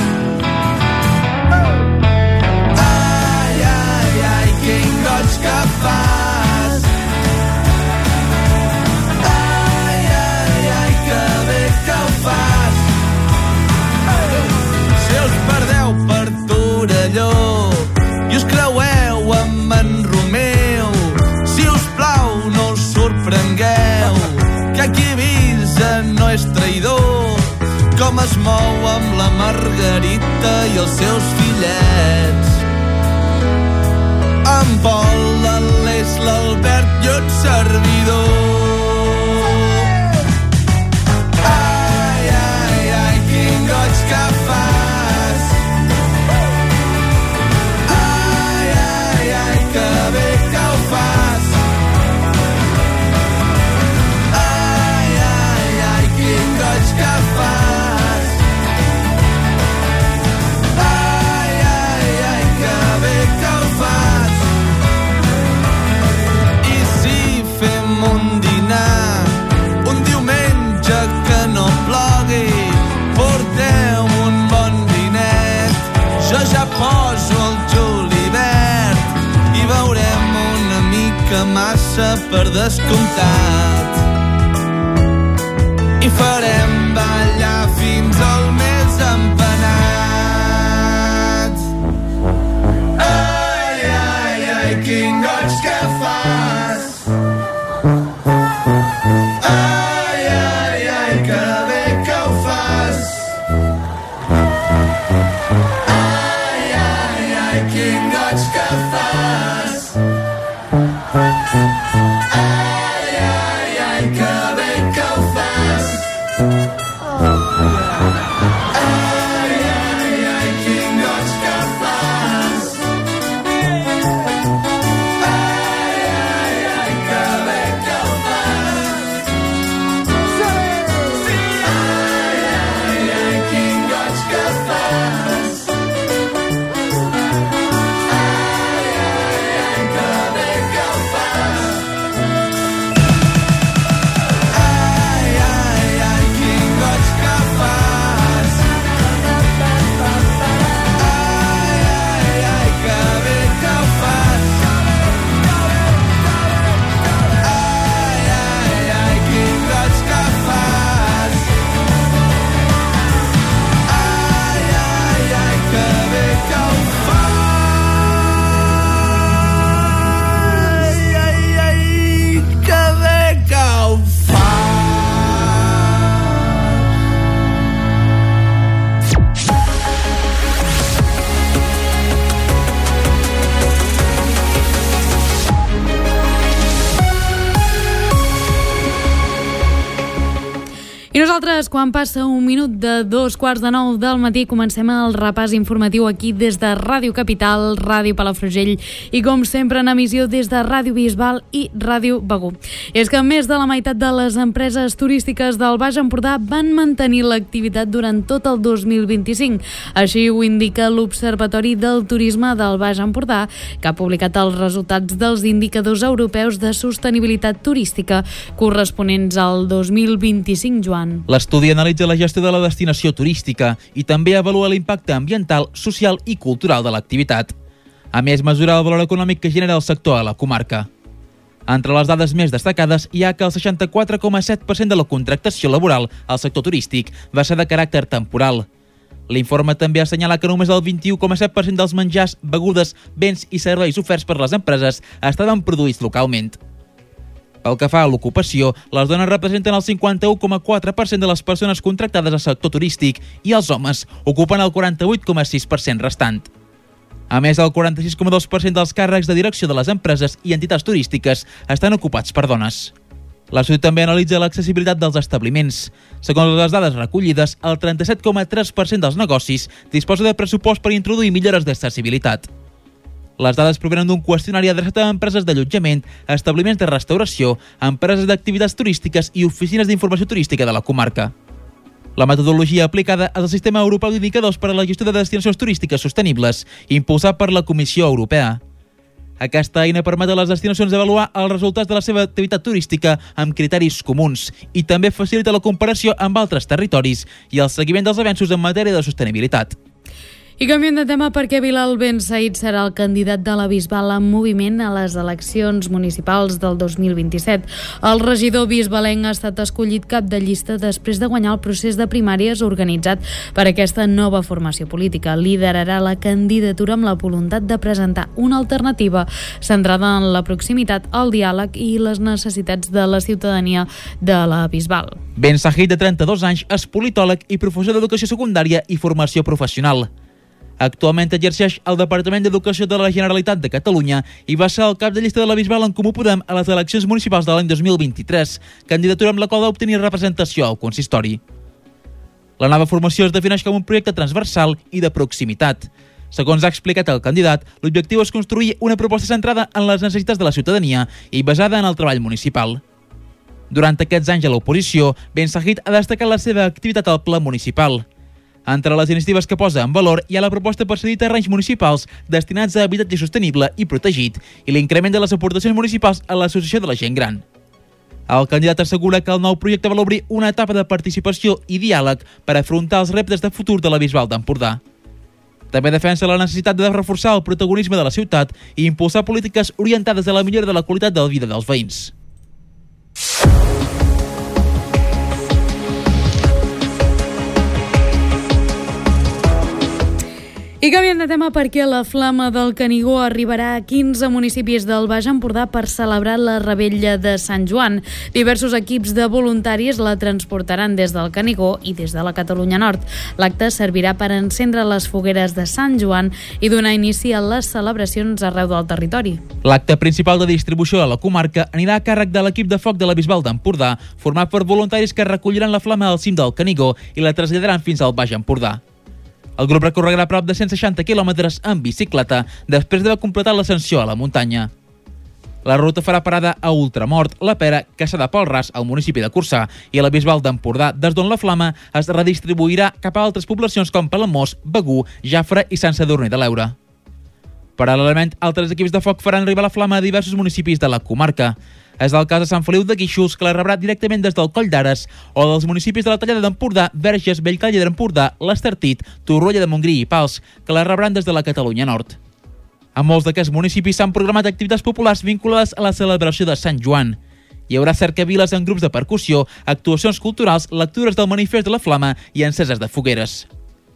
Que fas. Ai, ai, ai, que bé que ho fas. Si us perdeu per Torelló i us creueu amb en Romeu, si us plau no us sorprengueu, que aquí Ibiza no és traïdor, com es mou amb la Margarita i els seus fillets. En Pol, l'Aleix, l'Albert i un servidor. Ai, ai, ai, quin goig que fas. Ai, ai, ai, que bé que ho fas. Ai, ai, ai, quin goig que fas. Ai, ai, ai, que bé que ho fas. Un dinar passa per descomptat. I farem ballar fins al més empenat. Ai, ai, ai, quin goig que fas. Ai, ai, ai, que bé que ho fas. Ai, ai, ai, quin goig que fas. Ai, ai, ai, que bé que ho fas. Ai, ai, ai, quin goig que fas. Ai, ai, ai, que bé que ho fas. Sí, ai, ai, ai, quin goig que fas. Ai, ai, ai, que bé que ho fas. Ai, ai, ai, quin goig que fas. Ai, ai, ai, que bé que ho fas. Ai, ai, ai, quin goig que fas. Ai, ai, ai, que bé que ho fas. Ai, ai, ai, que bé que ho fas. I nosaltres, quan passa un minut de dos quarts de nou del matí, comencem el repàs informatiu aquí des de Ràdio Capital, Ràdio Palafrugell i, com sempre, en emissió des de Ràdio Bisbal i Ràdio Begur. És que més de la meitat de les empreses turístiques del Baix Empordà van mantenir l'activitat durant tot el dos mil vint-i-cinc. Així ho indica l'Observatori del Turisme del Baix Empordà, que ha publicat els resultats dels indicadors europeus de sostenibilitat turística corresponents al dos mil vint-i-cinc, Joan. L'estudi analitza la gestió de la destinació turística i també avalua l'impacte ambiental, social i cultural de l'activitat. A més, mesura el valor econòmic que genera el sector a la comarca. Entre les dades més destacades hi ha que el seixanta-quatre coma set per cent de la contractació laboral al sector turístic va ser de caràcter temporal. L'informe també assenyala que només el vint-i-u coma set per cent dels menjars, begudes, béns i serveis oferts per les empreses estaven produïts localment. Pel que fa a l'ocupació, les dones representen el cinquanta-u coma quatre per cent de les persones contractades al sector turístic i els homes ocupen el quaranta-vuit coma sis per cent restant. A més, el quaranta-sis coma dos per cent dels càrrecs de direcció de les empreses i entitats turístiques estan ocupats per dones. L'estudi també analitza l'accessibilitat dels establiments. Segons les dades recollides, el trenta-set coma tres per cent dels negocis disposa de pressupost per introduir millores d'accessibilitat. Les dades provenen d'un qüestionari adreçat a empreses d'allotjament, establiments de restauració, empreses d'activitats turístiques i oficines d'informació turística de la comarca. La metodologia aplicada és el Sistema Europeu d'Indicadors per a la Gestió de Destinacions Turístiques Sostenibles, impulsat per la Comissió Europea. Aquesta eina permet a les destinacions avaluar els resultats de la seva activitat turística amb criteris comuns i també facilita la comparació amb altres territoris i el seguiment dels avenços en matèria de sostenibilitat. I canviem de tema perquè Bilal Ben Said serà el candidat de la Bisbal en moviment a les eleccions municipals del dos mil vint-i-set. El regidor bisbalenc ha estat escollit cap de llista després de guanyar el procés de primàries organitzat per aquesta nova formació política. Liderarà la candidatura amb la voluntat de presentar una alternativa centrada en la proximitat, el diàleg i les necessitats de la ciutadania de la Bisbal. Ben Said, de trenta-dos anys, és politòleg i professor d'educació secundària i formació professional. Actualment exerceix al Departament d'Educació de la Generalitat de Catalunya i va ser el cap de llista de la Bisbal en Comú Podem a les eleccions municipals de l'any dos mil vint-i-tres, candidatura amb la qual va obtenir representació al consistori. La nova formació es defineix com un projecte transversal i de proximitat. Segons ha explicat el candidat, l'objectiu és construir una proposta centrada en les necessitats de la ciutadania i basada en el treball municipal. Durant aquests anys a l'oposició, Ben Said ha destacat la seva activitat al Ple Municipal. Entre les iniciatives que posa en valor hi ha la proposta per cedir terrenys municipals destinats a habitatge sostenible i protegit i l'increment de les aportacions municipals a l'Associació de la Gent Gran. El candidat assegura que el nou projecte vol obrir una etapa de participació i diàleg per afrontar els reptes de futur de la Bisbal d'Empordà. També defensa la necessitat de reforçar el protagonisme de la ciutat i impulsar polítiques orientades a la millora de la qualitat de la vida dels veïns. I canviem de tema perquè la Flama del Canigó arribarà a quinze municipis del Baix Empordà per celebrar la Revetlla de Sant Joan. Diversos equips de voluntaris la transportaran des del Canigó i des de la Catalunya Nord. L'acte servirà per encendre les fogueres de Sant Joan i donar inici a les celebracions arreu del territori. L'acte principal de distribució a la comarca anirà a càrrec de l'equip de foc de la Bisbal d'Empordà, format per voluntaris que recolliran la flama al cim del Canigó i la traslladaran fins al Baix Empordà. El grup recorregarà prop de cent seixanta quilòmetres en bicicleta després d'haver completat l'ascensió a la muntanya. La ruta farà parada a Ultramort, La Pera, Caçà de Pol-ras, al municipi de Corçà, i a la Bisbal d'Empordà, des d'on la flama es redistribuirà cap a altres poblacions com Palamós, Begur, Jafre i Sant Sadurní de l'Eure. Paral·lelament, altres equips de foc faran arribar la flama a diversos municipis de la comarca. És el cas de Sant Feliu de Guíxols, que la rebrà directament des del Coll d'Ares, o dels municipis de la Tallada d'Empordà, Verges, Bellcaire d'Empordà, l'Estartit, Torroella de Montgrí i Pals, que la rebran des de la Catalunya Nord. A molts d'aquests municipis s'han programat activitats populars vinculades a la celebració de Sant Joan. Hi haurà cercaviles en grups de percussió, actuacions culturals, lectures del manifest de la flama i enceses de fogueres.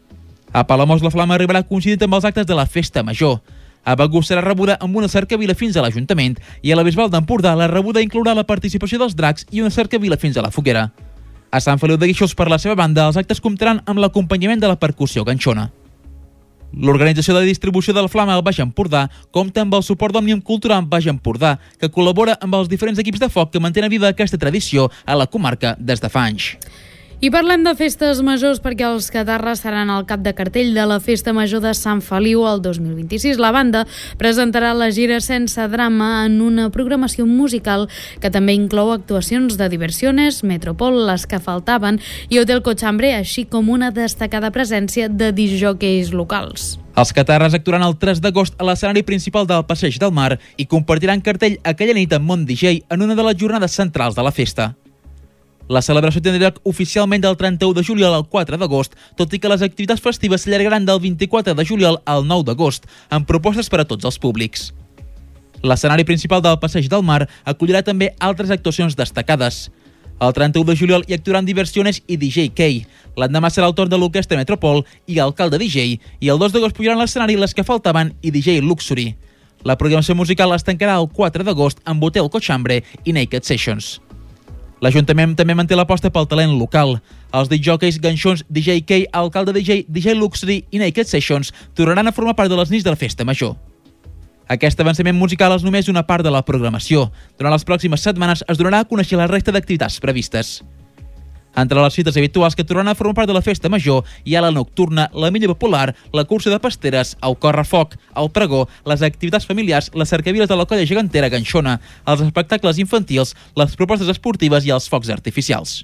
A Palamós la flama arribarà coincidint amb els actes de la Festa Major. A Begur serà rebuda amb una cercavila fins a l'Ajuntament i a la Bisbal d'Empordà la rebuda inclourà la participació dels dracs i una cercavila fins a la foguera. A Sant Feliu de Guíxols, per la seva banda, els actes comptaran amb l'acompanyament de la percussió ganxona. L'organització de distribució de la flama al Baix Empordà compta amb el suport d'Òmnium Cultural Baix Empordà, que col·labora amb els diferents equips de foc que mantenen viva aquesta tradició a la comarca des de fa anys. I parlem de festes majors perquè els Catarres seran al cap de cartell de la Festa Major de Sant Feliu el dos mil vint-i-sis. La banda presentarà la gira Sense Drama en una programació musical que també inclou actuacions de Diversiones, Metropol, Les que faltaven i Hotel Cochambre, així com una destacada presència de disjòqueis locals. Els Catarres actuaran el tres d'agost a l'escenari principal del Passeig del Mar i compartiran cartell aquella nit amb Mont D J en una de les jornades centrals de la festa. La celebració tindrà lloc oficialment del trenta-u de juliol al quatre d'agost, tot i que les activitats festives s'allargaran del vint-i-quatre de juliol al nou d'agost, amb propostes per a tots els públics. L'escenari principal del Passeig del Mar acollirà també altres actuacions destacades. El trenta-u de juliol hi actuaran Diversiones i D J K. L'endemà serà el torn de l'Orquestra Metropol i Alcalde D J, i el dos d'agost pujaran a l'escenari Les que faltaven i D J Luxury. La programació musical es tancarà el quatre d'agost amb Hotel Cochambre i Naked Sessions. L'Ajuntament també manté l'aposta pel talent local. Els disjòqueis ganxons D J K, Alcalde D J, D J Luxury i Naked Sessions tornaran a formar part de les nits de la Festa Major. Aquest avançament musical és només una part de la programació. Durant les pròximes setmanes es donarà a conèixer la resta d'activitats previstes. Entre les cites habituals que tornaran a formar part de la Festa Major hi ha la nocturna, la milla popular, la cursa de pasteres, el correfoc, el pregó, les activitats familiars, les cercaviles de la colla gegantera ganxona, els espectacles infantils, les propostes esportives i els focs artificials.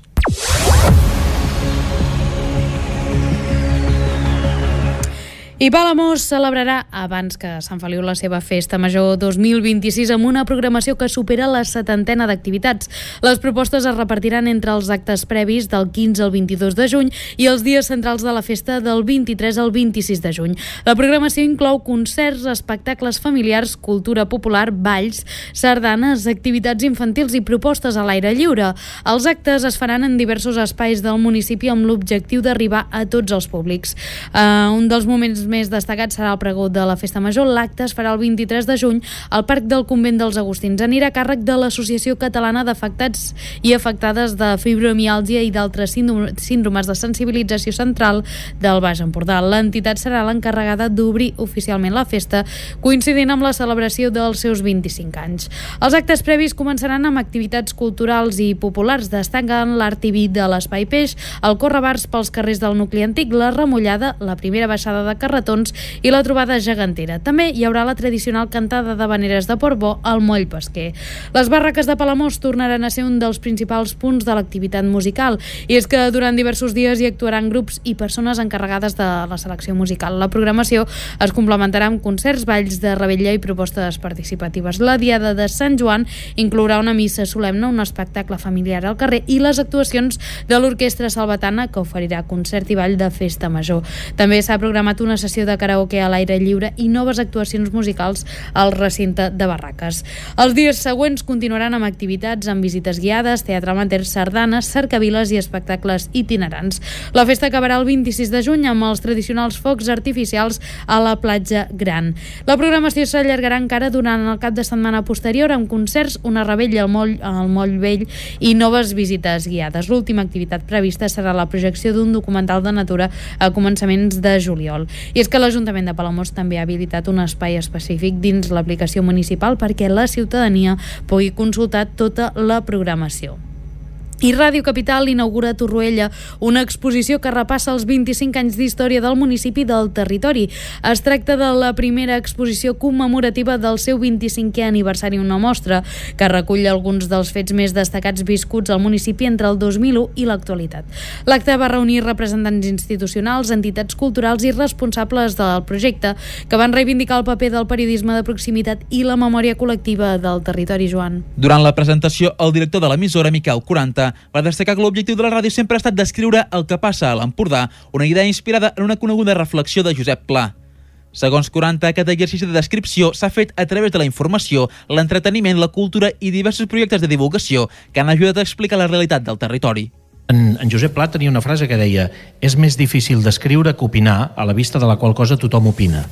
I Palamós celebrarà, abans que Sant Feliu, la seva Festa Major dos mil vint-i-sis amb una programació que supera la setantena d'activitats. Les propostes es repartiran entre els actes previs del quinze al vint-i-dos de juny i els dies centrals de la festa del vint-i-tres al vint-i-sis de juny. La programació inclou concerts, espectacles familiars, cultura popular, balls, sardanes, activitats infantils i propostes a l'aire lliure. Els actes es faran en diversos espais del municipi amb l'objectiu d'arribar a tots els públics. Uh, un dels moments més destacat serà el pregó de la Festa Major. L'acte es farà el vint-i-tres de juny al Parc del Convent dels Agustins. Anirà a càrrec de l'Associació Catalana d'Afectats i Afectades de Fibromiàlgia i d'altres síndromes de sensibilització central del Baix Empordà. L'entitat serà l'encarregada d'obrir oficialment la festa, coincidint amb la celebració dels seus vint-i-cinc anys. Els actes previs començaran amb activitats culturals i populars. Destaquen l'art i vi de l'Espai Peix, el correbars pels carrers del nucli antic, la remullada, la primera baixada de carretons i la trobada gegantera. També hi haurà la tradicional cantada de veneres de Portbó al moll pesquer. Les barraques de Palamós tornaran a ser un dels principals punts de l'activitat musical, i és que durant diversos dies hi actuaran grups i persones encarregades de la selecció musical. La programació es complementarà amb concerts, balls de revetlla i propostes participatives. La diada de Sant Joan inclourà una missa solemne, un espectacle familiar al carrer i les actuacions de l'Orquestra Salvatana, que oferirà concert i ball de Festa Major. També s'ha programat una sessió de karaoke a l'aire lliure i noves actuacions musicals al recinte de barraques. Els dies següents continuaran amb activitats amb visites guiades, teatre amateur, sardanes, cercaviles i espectacles itinerants. La festa acabarà el vint-i-sis de juny amb els tradicionals focs artificials a la platja Gran. La programació s'allargarà encara durant el cap de setmana posterior amb concerts, una rebella al moll, al moll vell i noves visites guiades. L'última activitat prevista serà la projecció d'un documental de natura a començaments de juliol. I és que l'Ajuntament de Palamós també ha habilitat un espai específic dins l'aplicació municipal perquè la ciutadania pugui consultar tota la programació. I Ràdio Capital inaugura a Torroella una exposició que repassa els vint-i-cinc anys d'història del municipi del territori. Es tracta de la primera exposició commemorativa del seu vint-i-cinquè aniversari, una mostra que recull alguns dels fets més destacats viscuts al municipi entre el dos mil u i l'actualitat. L'acte va reunir representants institucionals, entitats culturals i responsables del projecte que van reivindicar el paper del periodisme de proximitat i la memòria col·lectiva del territori, Joan. Durant la presentació, el director de l'emissora, Miquel quaranta, va destacar que l'objectiu de la ràdio sempre ha estat descriure el que passa a l'Empordà, una idea inspirada en una coneguda reflexió de Josep Pla. Segons quaranta, aquest exercici de descripció s'ha fet a través de la informació, l'entreteniment, la cultura i diversos projectes de divulgació que han ajudat a explicar la realitat del territori. En, en Josep Pla tenia una frase que deia: és més difícil descriure que opinar, a la vista de la qual cosa tothom opina.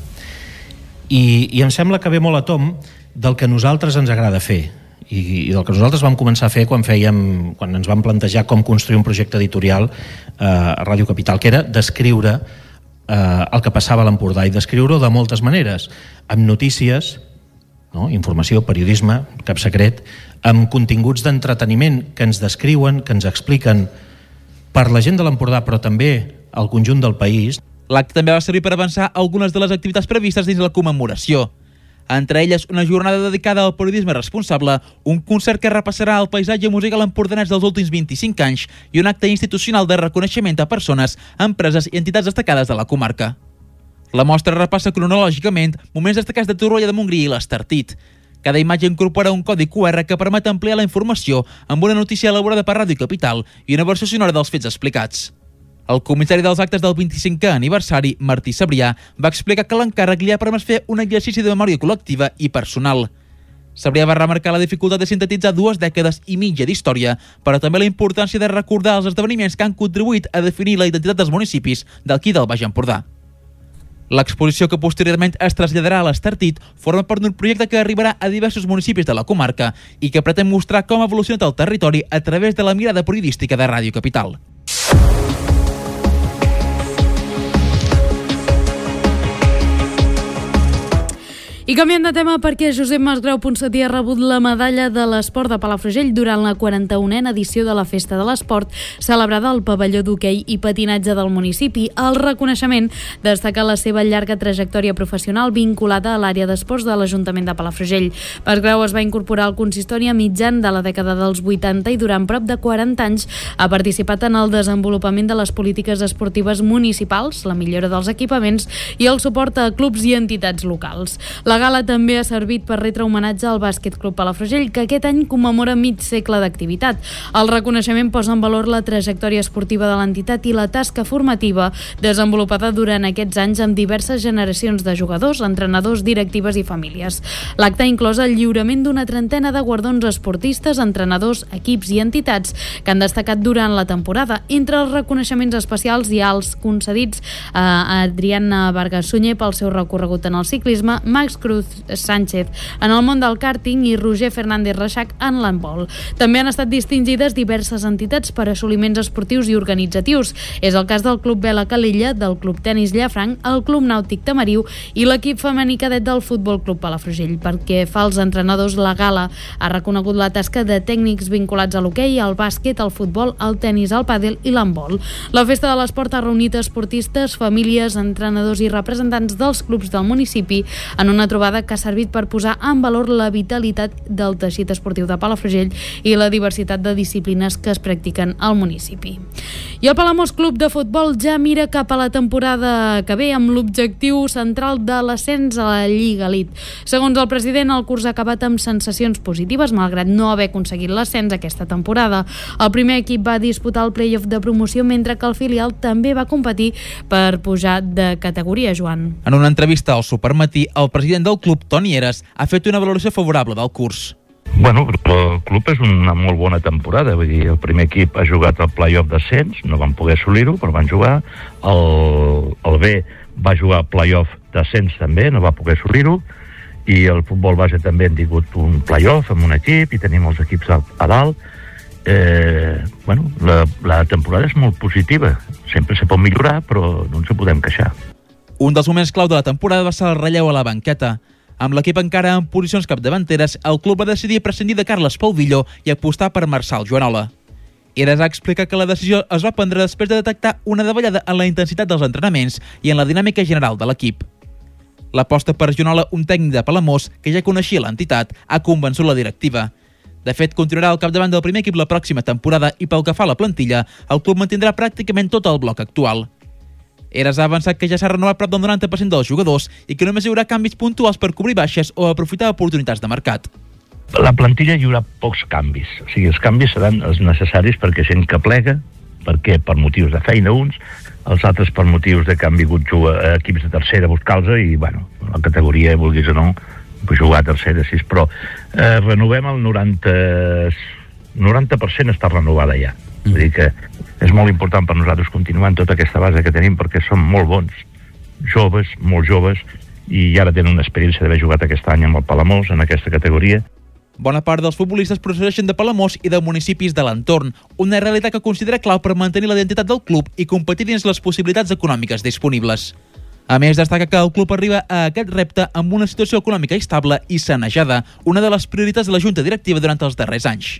I, i em sembla que ve molt a tom del que a nosaltres ens agrada fer, i del que nosaltres vam començar a fer quan fèiem, quan ens vam plantejar com construir un projecte editorial eh, a Ràdio Capital, que era descriure eh, el que passava a l'Empordà, i descriure-ho de moltes maneres, amb notícies, no? Informació, periodisme, cap secret, amb continguts d'entreteniment que ens descriuen, que ens expliquen per la gent de l'Empordà, però també al conjunt del país. L'acte també va servir per avançar algunes de les activitats previstes dins la commemoració. Entre elles, una jornada dedicada al periodisme responsable, un concert que repassarà el paisatge musical empordanès dels últims vint-i-cinc anys i un acte institucional de reconeixement a persones, empreses i entitats destacades de la comarca. La mostra repassa cronològicament moments destacats de Torroella de Montgrí i l'Estartit. Cada imatge incorpora un codi cu erre que permet ampliar la informació amb una notícia elaborada per Ràdio Capital i una versió sonora dels fets explicats. El comissari dels actes del vint-i-cinquè aniversari, Martí Sabrià, va explicar que l'encàrrec li ha permès fer un exercici de memòria col·lectiva i personal. Sabrià va remarcar la dificultat de sintetitzar dues dècades i mitja d'història, però també la importància de recordar els esdeveniments que han contribuït a definir la identitat dels municipis d'aquí del Baix Empordà. L'exposició, que posteriorment es traslladarà a l'Estartit, forma part d'un projecte que arribarà a diversos municipis de la comarca i que pretén mostrar com ha evolucionat el territori a través de la mirada periodística de Ràdio Capital. I canviant de tema perquè Josep Masgrau Ponsatí ha rebut la medalla de l'esport de Palafrugell durant la quaranta-unena edició de la Festa de l'Esport celebrada al pavelló d'hoquei i patinatge del municipi. El reconeixement destaca la seva llarga trajectòria professional vinculada a l'àrea d'esports de l'Ajuntament de Palafrugell. Masgrau es va incorporar al consistori a mitjan de la dècada dels vuitanta i durant prop de quaranta anys ha participat en el desenvolupament de les polítiques esportives municipals, la millora dels equipaments i el suport a clubs i entitats locals. La gala també ha servit per retre homenatge al Bàsquet Club Palafrugell, que aquest any commemora mig segle d'activitat. El reconeixement posa en valor la trajectòria esportiva de l'entitat i la tasca formativa desenvolupada durant aquests anys amb diverses generacions de jugadors, entrenadors, directives i famílies. L'acte ha inclòs el lliurament d'una trentena de guardons esportistes, entrenadors, equips i entitats que han destacat durant la temporada. Entre els reconeixements especials hi ha els concedits a Adriana Vargas Sunyer pel seu recorregut en el ciclisme, Max Cruz Sánchez en el món del kàrting i Roger Fernández Reixac en l'handbol. També han estat distingides diverses entitats per assoliments esportius i organitzatius. És el cas del Club Vela Calella, del Club Tenis Llafranc, el Club Nàutic Tamariu i l'equip femení cadet del Futbol Club Palafrugell. Perquè fa els entrenadors, la gala ha reconegut la tasca de tècnics vinculats a l'hoquei, al bàsquet, al futbol, al tenis, al pàdel i l'handbol. La Festa de l'Esport ha reunit esportistes, famílies, entrenadors i representants dels clubs del municipi en una trobada que ha servit per posar en valor la vitalitat del teixit esportiu de Palafrugell i la diversitat de disciplines que es practiquen al municipi. I el Palamós Club de Futbol ja mira cap a la temporada que ve amb l'objectiu central de l'ascens a la Lliga Elite. Segons el president, el curs ha acabat amb sensacions positives, malgrat no haver aconseguit l'ascens aquesta temporada. El primer equip va disputar el play-off de promoció, mentre que el filial també va competir per pujar de categoria, Joan. En una entrevista al Supermatí, el president del club, Toni Eres, ha fet una valoració favorable del curs. Bueno, el club és una molt bona temporada, vull dir, el primer equip ha jugat el play-off d'ascens, no van poder assolir-ho, però van jugar, el, el B va jugar el play-off d'ascens també, no va poder assolir-ho, i el futbol base també han tingut un play-off amb un equip, i tenim els equips a, a dalt. Eh, bueno, la, la temporada és molt positiva, sempre se pot millorar, però no ens ho podem queixar. Un dels moments clau de la temporada va ser el relleu a la banqueta. Amb l'equip encara en posicions capdavanteres, el club va decidir prescindir de Carles Paudillo i apostar per Marçal Joanola. Eres ha explicat que la decisió es va prendre després de detectar una davallada en la intensitat dels entrenaments i en la dinàmica general de l'equip. L'aposta per Joanola, un tècnic de Palamós, que ja coneixia l'entitat, ha convençut la directiva. De fet, continuarà al capdavant del primer equip la pròxima temporada i pel que fa a la plantilla, el club mantindrà pràcticament tot el bloc actual. Eres ha avançat que ja s'ha renovat prop del noranta per cent dels jugadors i que només hi haurà canvis puntuals per cobrir baixes o aprofitar oportunitats de mercat. La plantilla hi haurà pocs canvis, o sigui, els canvis seran els necessaris perquè gent que plega, perquè per motius de feina uns, els altres per motius de que han vingut jugar, equips de tercera a buscar-los i, bueno, la categoria, vulguis o no, puc jugar a tercera, sí, però eh, renovem el noranta... noranta per cent està renovada ja. Mm. Vull dir que és molt important per nosaltres continuar en tota aquesta base que tenim perquè som molt bons, joves, molt joves, i ara tenen una experiència d'haver jugat aquest any amb el Palamós en aquesta categoria. Bona part dels futbolistes procedeixen de Palamós i de municipis de l'entorn, una realitat que considera clau per mantenir la identitat del club i competir dins les possibilitats econòmiques disponibles. A més, destaca que el club arriba a aquest repte amb una situació econòmica estable i sanejada, una de les prioritats de la Junta Directiva durant els darrers anys.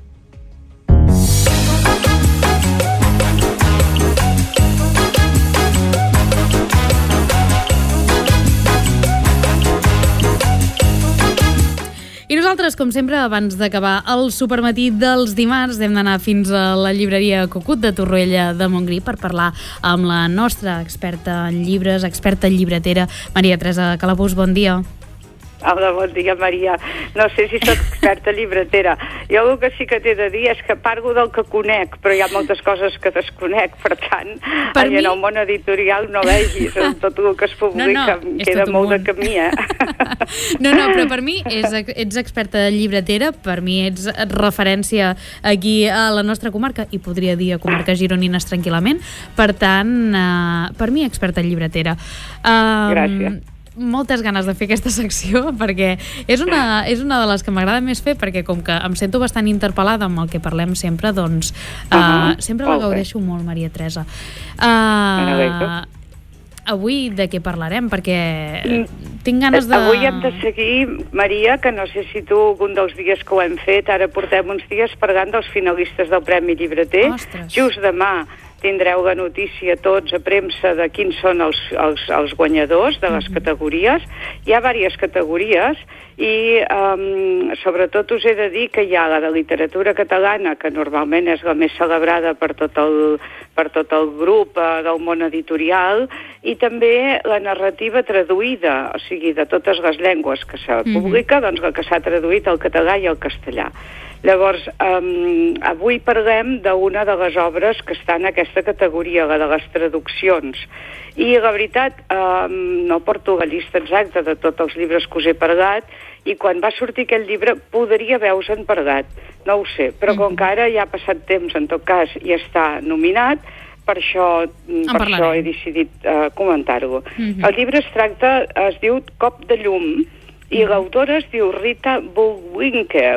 I nosaltres, com sempre, abans d'acabar el supermatí dels dimarts, hem d'anar fins a la llibreria Cucut de Torroella de Montgrí per parlar amb la nostra experta en llibres, experta en llibretera, Maria Teresa Calabús. Bon dia. Hola, bon dia, Maria. No sé si soc experta llibretera. Jo el que sí que t'he de dir és que parlo del que conec, però hi ha moltes coses que desconec, per tant, per mi... en el món editorial no vegis tot el que es publica, no, no, queda molt de camí, eh? No, no, però per mi és, ets experta llibretera, per mi ets referència aquí a la nostra comarca, i podria dir a comarques gironines tranquil·lament, per tant, uh, per mi experta llibretera. Uh, Gràcies. Moltes ganes de fer aquesta secció perquè és una, és una de les que m'agrada més fer, perquè com que em sento bastant interpel·lada amb el que parlem sempre, doncs uh, uh-huh. sempre la gaudeixo molt, Maria Teresa. Uh, avui de què parlarem? Perquè tinc ganes de... Avui hem de seguir, Maria, que no sé si tu algun dels dies que ho hem fet, ara portem uns dies parlant dels finalistes del Premi Llibreter. Ostres. Just demà tindreu la notícia tots a premsa de quins són els, els, els guanyadors de les categories. Hi ha diverses categories i um, sobretot us he de dir que hi ha la de literatura catalana, que normalment és la més celebrada per tot el, per tot el grup uh, del món editorial, i també la narrativa traduïda, o sigui, de totes les llengües que se publica, mm-hmm. doncs la que s'ha traduït al català i al castellà. Llavors, um, avui parlem d'una de les obres que està en aquesta categoria, la de les traduccions. I la veritat, um, no porto la llista exacta de tots els llibres que us he parlat, i quan va sortir aquell llibre podria haver-vos-en parlat, no ho sé, però com que ara ja ha passat temps, en tot cas, i està nominat, per això, per això he decidit uh, comentar-ho. Mm-hmm. El llibre es tracta, es diu Cop de llum, i l'autora es diu Rita Bullwinkle.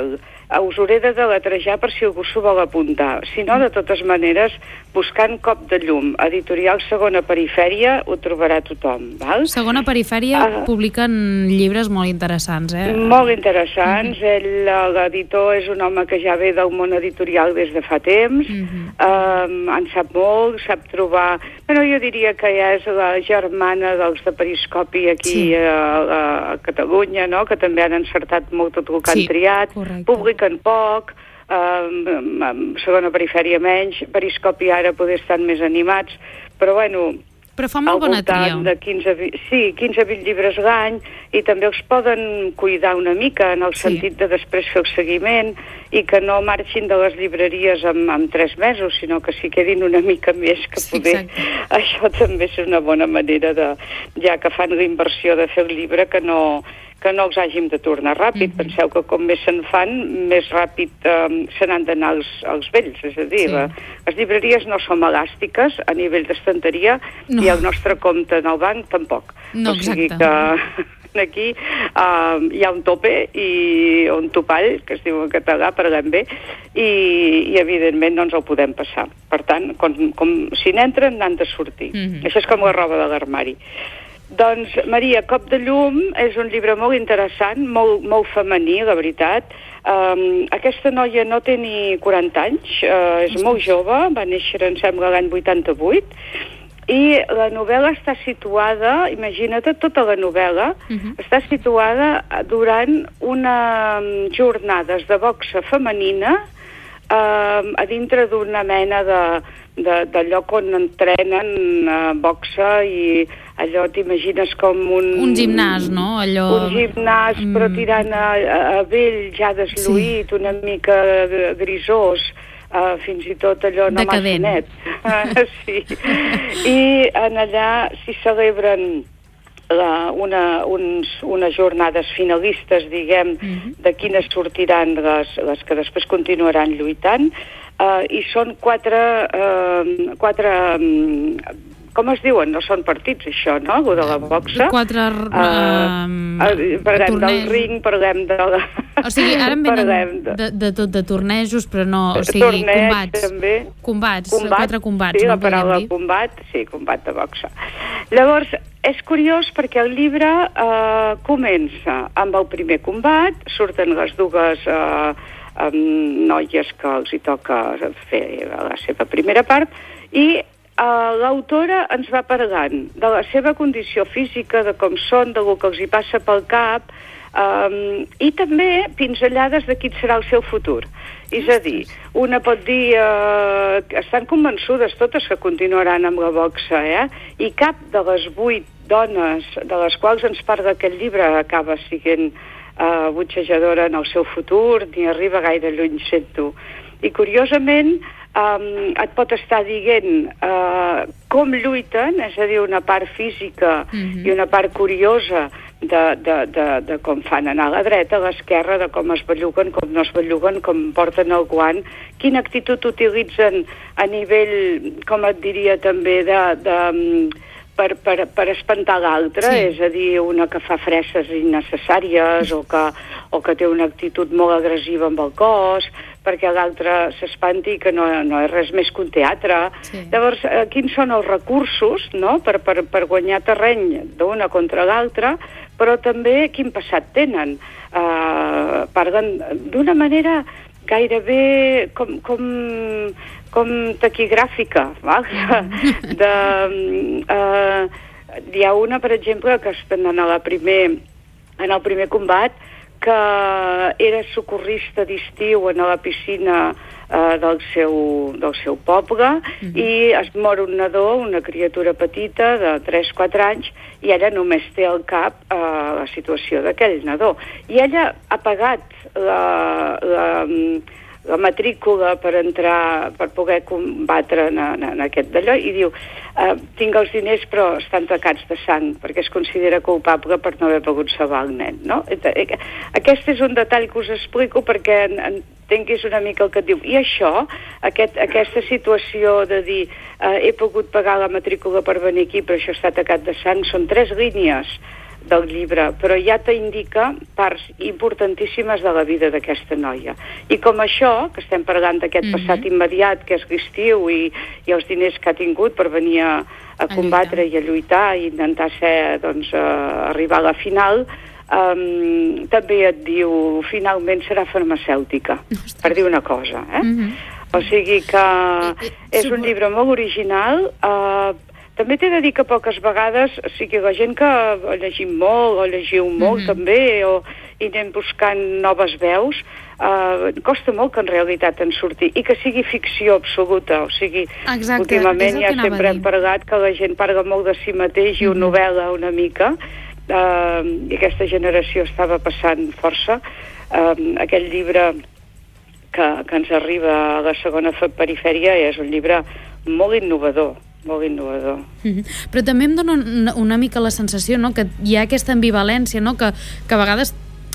us hauré de deletrejar per si algú s'ho vol apuntar. Si no, de totes maneres, buscant Cop de llum, editorial Segona Perifèria, ho trobarà tothom. Val? Segona Perifèria uh, publiquen llibres molt interessants, eh? Molt interessants. Uh-huh. Ell, l'editor, és un home que ja ve del món editorial des de fa temps. Uh-huh. uh, en sap molt, sap trobar... Bueno, jo diria que ja és la germana dels de Periscopi aquí sí. a, a Catalunya, no? Que també han encertat molt tot el que sí, han triat. Correcte. Publiquen poc, eh, Segona Perifèria menys, Periscopi ara poder estar més animats, però bueno... Però fa molt bona tria. De quinze, sí, quinze a vint llibres l'any, i també els poden cuidar una mica en el sí. sentit de després fer el seguiment i que no marxin de les llibreries amb, amb tres mesos, sinó que s'hi quedin una mica més, que sí, poder... Exacte. Això també és una bona manera de, ja que fan la inversió de fer el llibre, que no... que no els hàgim de tornar ràpid. Mm-hmm. Penseu que com més se'n fan, més ràpid eh, se n'han d'anar els, els vells. És a dir, sí. la, les llibreries no som elàstiques a nivell d'estanteria no. i el nostre compte en el banc tampoc. No, o sigui exacte. que aquí uh, hi ha un tope i un topall, que es diu en català, parlem bé, i, i evidentment no ens el podem passar. Per tant, com, com, si n'entren, n'han de sortir. Mm-hmm. Això és com la roba de l'armari. Doncs, Maria, Cop de llum és un llibre molt interessant, molt, molt femení, la veritat. Um, aquesta noia no té ni quaranta anys, uh, és molt jove, va néixer, em sembla, l'any vuitanta-vuit, i la novel·la està situada, imagina't, tota la novel·la, uh-huh. està situada durant unes jornades de boxa femenina uh, a dintre d'una mena de... de, de lloc on entrenen uh, boxa, i allò t'imagines com un... Un gimnàs, no? Allò... Un gimnàs, mm. però tirant a, a vell, ja desluït, sí. una mica grisós, uh, fins i tot allò no massa net. Uh, sí. I en allà s'hi celebren la, una, uns, unes jornades finalistes, diguem, mm-hmm. de quines sortiran les, les que després continuaran lluitant. Uh, i són quatre, uh, quatre um, com es diuen? No són partits, això, no? Lo de la boxa. Quatre uh, uh, parlem torneig. Del ring, parlem de la... O sigui, ara en venen de... De, de tot de tornejos, però no... O sigui, torneig, combats. També. Combats, combat, quatre combats. Sí, no la paraula combat, sí, combat de boxa. Llavors, és curiós perquè el llibre uh, comença amb el primer combat, surten les dues... Uh, amb noies que els hi toca fer la seva primera part, i uh, l'autora ens va parlant de la seva condició física, de com són, de lo que els hi passa pel cap, um, i també pinzellades de quin serà el seu futur. És a dir, una pot dir uh, que estan convençudes totes que continuaran amb la boxa, eh? I cap de les vuit dones de les quals ens parla aquest llibre acaba sent Uh, butxejadora en el seu futur, ni arriba gaire lluny, sento. I curiosament um, et pot estar dient uh, com lluiten, és a dir, una part física mm-hmm. i una part curiosa de, de, de, de com fan anar a la dreta, a l'esquerra, de com es belluguen, com no es belluguen, com porten el guant, quina actitud utilitzen a nivell, com et diria també, de... de Per, per, per espantar l'altre, sí. És a dir, una que fa fresses innecessàries o que, o que té una actitud molt agressiva amb el cos, perquè l'altre s'espanti, que no, no és res més que un teatre. Sí. Llavors, eh, quins són els recursos, no?, per, per, per guanyar terreny d'una contra l'altra, però també quin passat tenen. Uh, parlen d'una manera gairebé com... com com taquigràfica, val? De, uh, hi ha una, per exemple, que en, la primer, en el primer combat, que era socorrista d'estiu en la piscina uh, del, seu, del seu poble, mm-hmm. i es mor un nadó, una criatura petita de tres quatre anys, i ella només té al cap uh, la situació d'aquell nadó. I ella ha pagat la... la la matrícula per entrar, per poder combatre en, en, en aquest d'allò, i diu, eh, tinc els diners però estan tacats de sang, perquè es considera culpable per no haver pogut salvar el nen, no? Aquest és un detall que us explico perquè entenguis una mica el que et diu. I això, aquest, aquesta situació de dir, eh, he pogut pagar la matrícula per venir aquí, però això està tacat de sang, són tres línies del llibre, però ja t'indica parts importantíssimes de la vida d'aquesta noia. I com això, que estem parlant d'aquest mm-hmm. passat immediat, que és l'estiu i, i els diners que ha tingut per venir a, a combatre i a lluitar i intentar ser, doncs, uh, arribar a la final, um, també et diu, finalment serà farmacèutica, Ostres. per dir una cosa, eh? Mm-hmm. O sigui que és un llibre molt original. Uh, també t'he de dir que poques vegades, o sigui, la gent que ha llegit molt, o llegiu molt mm-hmm. també, o i anem buscant noves veus, uh, costa molt que en realitat en surti, i que sigui ficció absoluta. O sigui, Exacte, últimament ja sempre hem parlat que la gent parla molt de si mateix i mm-hmm. ho novel·la una mica, uh, i aquesta generació estava passant força. Uh, aquell llibre Que, que ens arriba a la segona perifèria és un llibre molt innovador, molt innovador. Mm-hmm. Però també em dona una, una mica la sensació, no?, que hi ha aquesta ambivalència, no?, que, que a vegades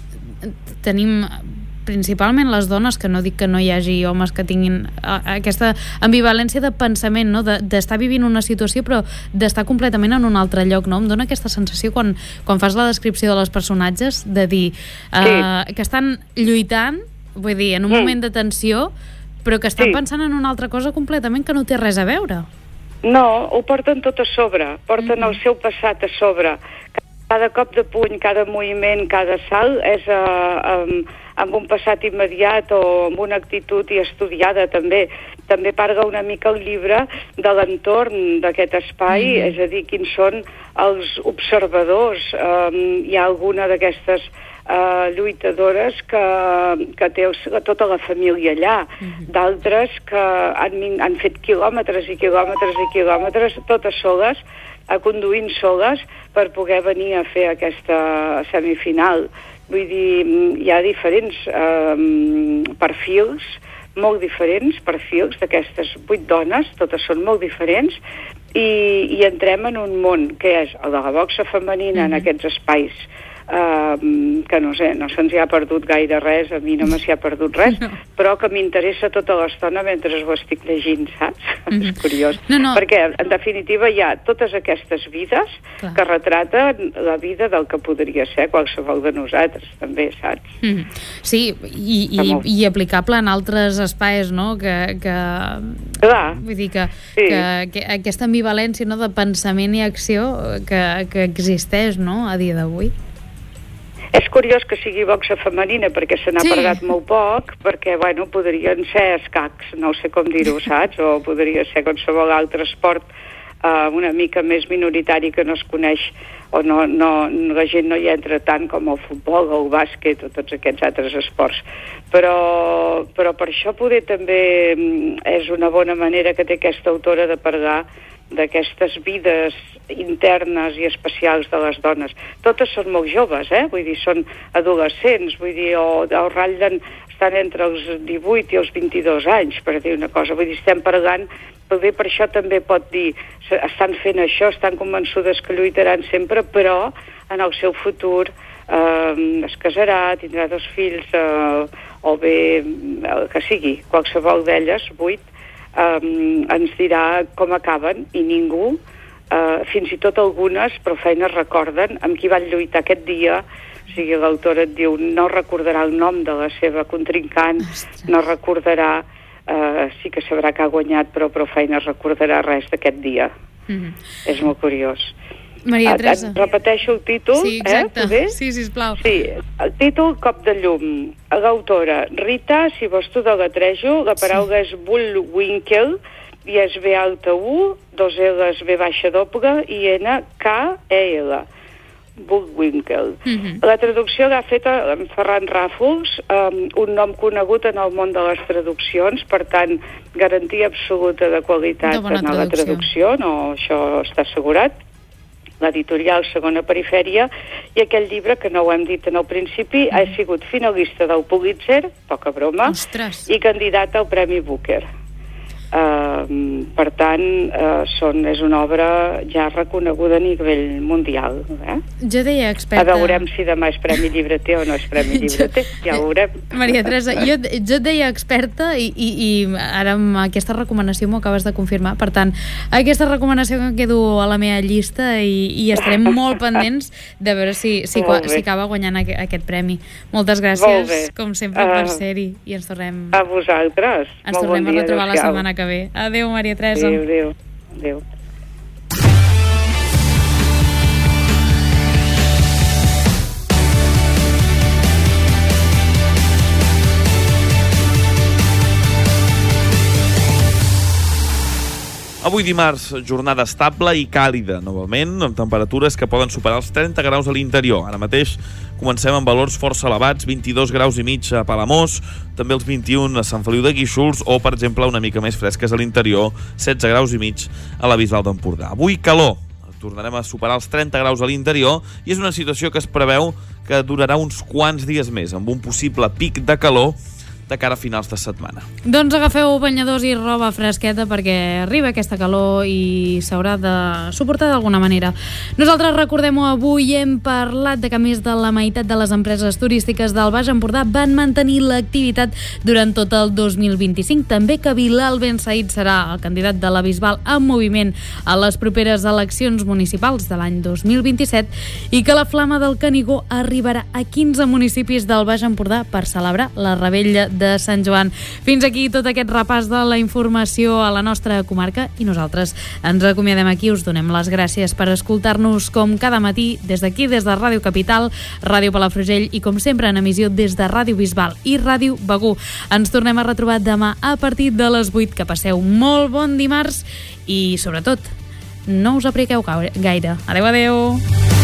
tenim, principalment les dones, que no dic que no hi hagi homes que tinguin a, a aquesta ambivalència de pensament, no?, de, d'estar vivint una situació però d'estar completament en un altre lloc, no? Em dona aquesta sensació quan, quan fas la descripció de les personatges, de dir uh, sí. que estan lluitant, vull dir, en un mm. moment de tensió, però que estan sí. pensant en una altra cosa completament que no té res a veure. No, ho porten tot a sobre, porten mm. el seu passat a sobre. Cada cop de puny, cada moviment, cada salt és uh, um, amb un passat immediat o amb una actitud i estudiada també. També parla una mica el llibre de l'entorn d'aquest espai, mm. és a dir, quins són els observadors. Um, hi ha alguna d'aquestes Uh, lluitadores que, que té el, tota la família allà, mm-hmm. d'altres que han, han fet quilòmetres i quilòmetres i quilòmetres totes soles, uh, conduint soles per poder venir a fer aquesta semifinal. Vull dir, hi ha diferents uh, perfils, molt diferents perfils d'aquestes vuit dones, totes són molt diferents, i, i entrem en un món que és el de la boxa femenina mm-hmm. en aquests espais. Uh, que no sé, no se'ns hi ha perdut gaire res, a mi no me s'hi ha perdut res, no. però que m'interessa tota l'estona mentre ho estic llegint, saps? Mm-hmm. És curiós. No, no. Perquè, en definitiva, hi ha totes aquestes vides Clar. que retraten la vida del que podria ser qualsevol de nosaltres, també, saps? Mm-hmm. Sí, i, i, i aplicable en altres espais, no? Que, que... Clar. Vull dir que, sí. que, que aquesta ambivalència, no?, de pensament i acció que, que existeix, no?, a dia d'avui. És curiós que sigui boxa femenina perquè se n'ha sí. parlat molt poc, perquè, bueno, podrien ser escacs, no sé com dir-ho, saps? O podria ser qualsevol altre esport uh, una mica més minoritari que no es coneix, o no, no, la gent no hi entra tant com el futbol o el bàsquet o tots aquests altres esports. Però, però per això poder també és una bona manera que té aquesta autora de parlar d'aquestes vides internes i especials de les dones. Totes són molt joves, eh? Vull dir, són adolescents, vull dir, o, o ratllen, estan entre els divuit i els vint-i-dos anys, per dir una cosa. Vull dir, estem parlant, però per això també pot dir, estan fent això, estan convençudes que lluitaran sempre, però en el seu futur eh, es casarà, tindrà dos fills, eh, o bé, el que sigui, qualsevol d'elles, vuit, Um, ens dirà com acaben, i ningú, uh, fins i tot algunes, però feines recorden amb qui van lluitar aquest dia. O sigui, l'autora et diu, no recordarà el nom de la seva contrincant, Ostres. no recordarà, uh, sí que sabrà que ha guanyat, però prou feines recordarà res d'aquest dia. Mm-hmm. És molt curiós. Maria Teresa. Et repeteixo el títol, sí, exacte. eh? Sí, sisplau. Sí, el títol, Cop de llum. L'autora, Rita, si vols t'ho deletrejo, la paraula sí. és Bullwinkle, i és B alta U, dos L's, B baixa doble, i N, K, E, L. Bullwinkle. Mm-hmm. La traducció l'ha fet en Ferran Ràfols, um, un nom conegut en el món de les traduccions, per tant, garantia absoluta de qualitat en traducció. la traducció, no, això està assegurat. L'editorial Segona Perifèria, i aquell llibre, que no ho hem dit en el principi, mm. ha sigut finalista del Pulitzer, poca broma, Ostres. i candidat al Premi Booker. Uh, per tant, uh, són, és una obra ja reconeguda a nivell mundial. Eh? Jo deia experta... A veurem si demà és Premi Llibreter o no és Premi Llibreter, ja ho veurem. Maria Teresa, jo, jo et deia experta i, i, i ara amb aquesta recomanació m'ho acabes de confirmar. Per tant, aquesta recomanació que em quedo a la meva llista i, i estarem molt pendents de veure si, si, si acaba guanyant aqu aquest premi. Moltes gràcies, com sempre, per uh, ser-hi i ens tornem... A vosaltres. Ens molt tornem bon dia, a retrobar la setmana que ve. Adéu, Maria Teresa. Adéu, adéu. Adéu. Avui dimarts, jornada estable i càlida, novament, amb temperatures que poden superar els trenta graus a l'interior. Ara mateix comencem amb valors força elevats, vint-i-dos graus i mig a Palamós, també els vint-i-un a Sant Feliu de Guíxols, o, per exemple, una mica més fresques a l'interior, setze graus i mig a la Bisbal d'Empordà. Avui calor, tornarem a superar els trenta graus a l'interior, i és una situació que es preveu que durarà uns quants dies més, amb un possible pic de calor de cara a finals de setmana. Doncs agafeu banyadors i roba fresqueta perquè arriba aquesta calor i s'haurà de suportar d'alguna manera. Nosaltres, recordem-ho, avui hem parlat de que més de la meitat de les empreses turístiques del Baix Empordà van mantenir l'activitat durant tot el dos mil vint-i-cinc. També que Bilal Ben Said serà el candidat de la Bisbal en moviment a les properes eleccions municipals de l'any dos mil vint-i-set i que la Flama del Canigó arribarà a quinze municipis del Baix Empordà per celebrar la Revetlla de Sant Joan. Fins aquí tot aquest repàs de la informació a la nostra comarca i nosaltres ens acomiadem aquí. Us donem les gràcies per escoltar-nos com cada matí des d'aquí, des de Ràdio Capital, Ràdio Palafrugell i com sempre en emissió des de Ràdio Bisbal i Ràdio Begur. Ens tornem a retrobar demà a partir de les vuit. Que passeu molt bon dimarts i sobretot no us apliqueu gaire. Adéu, adéu.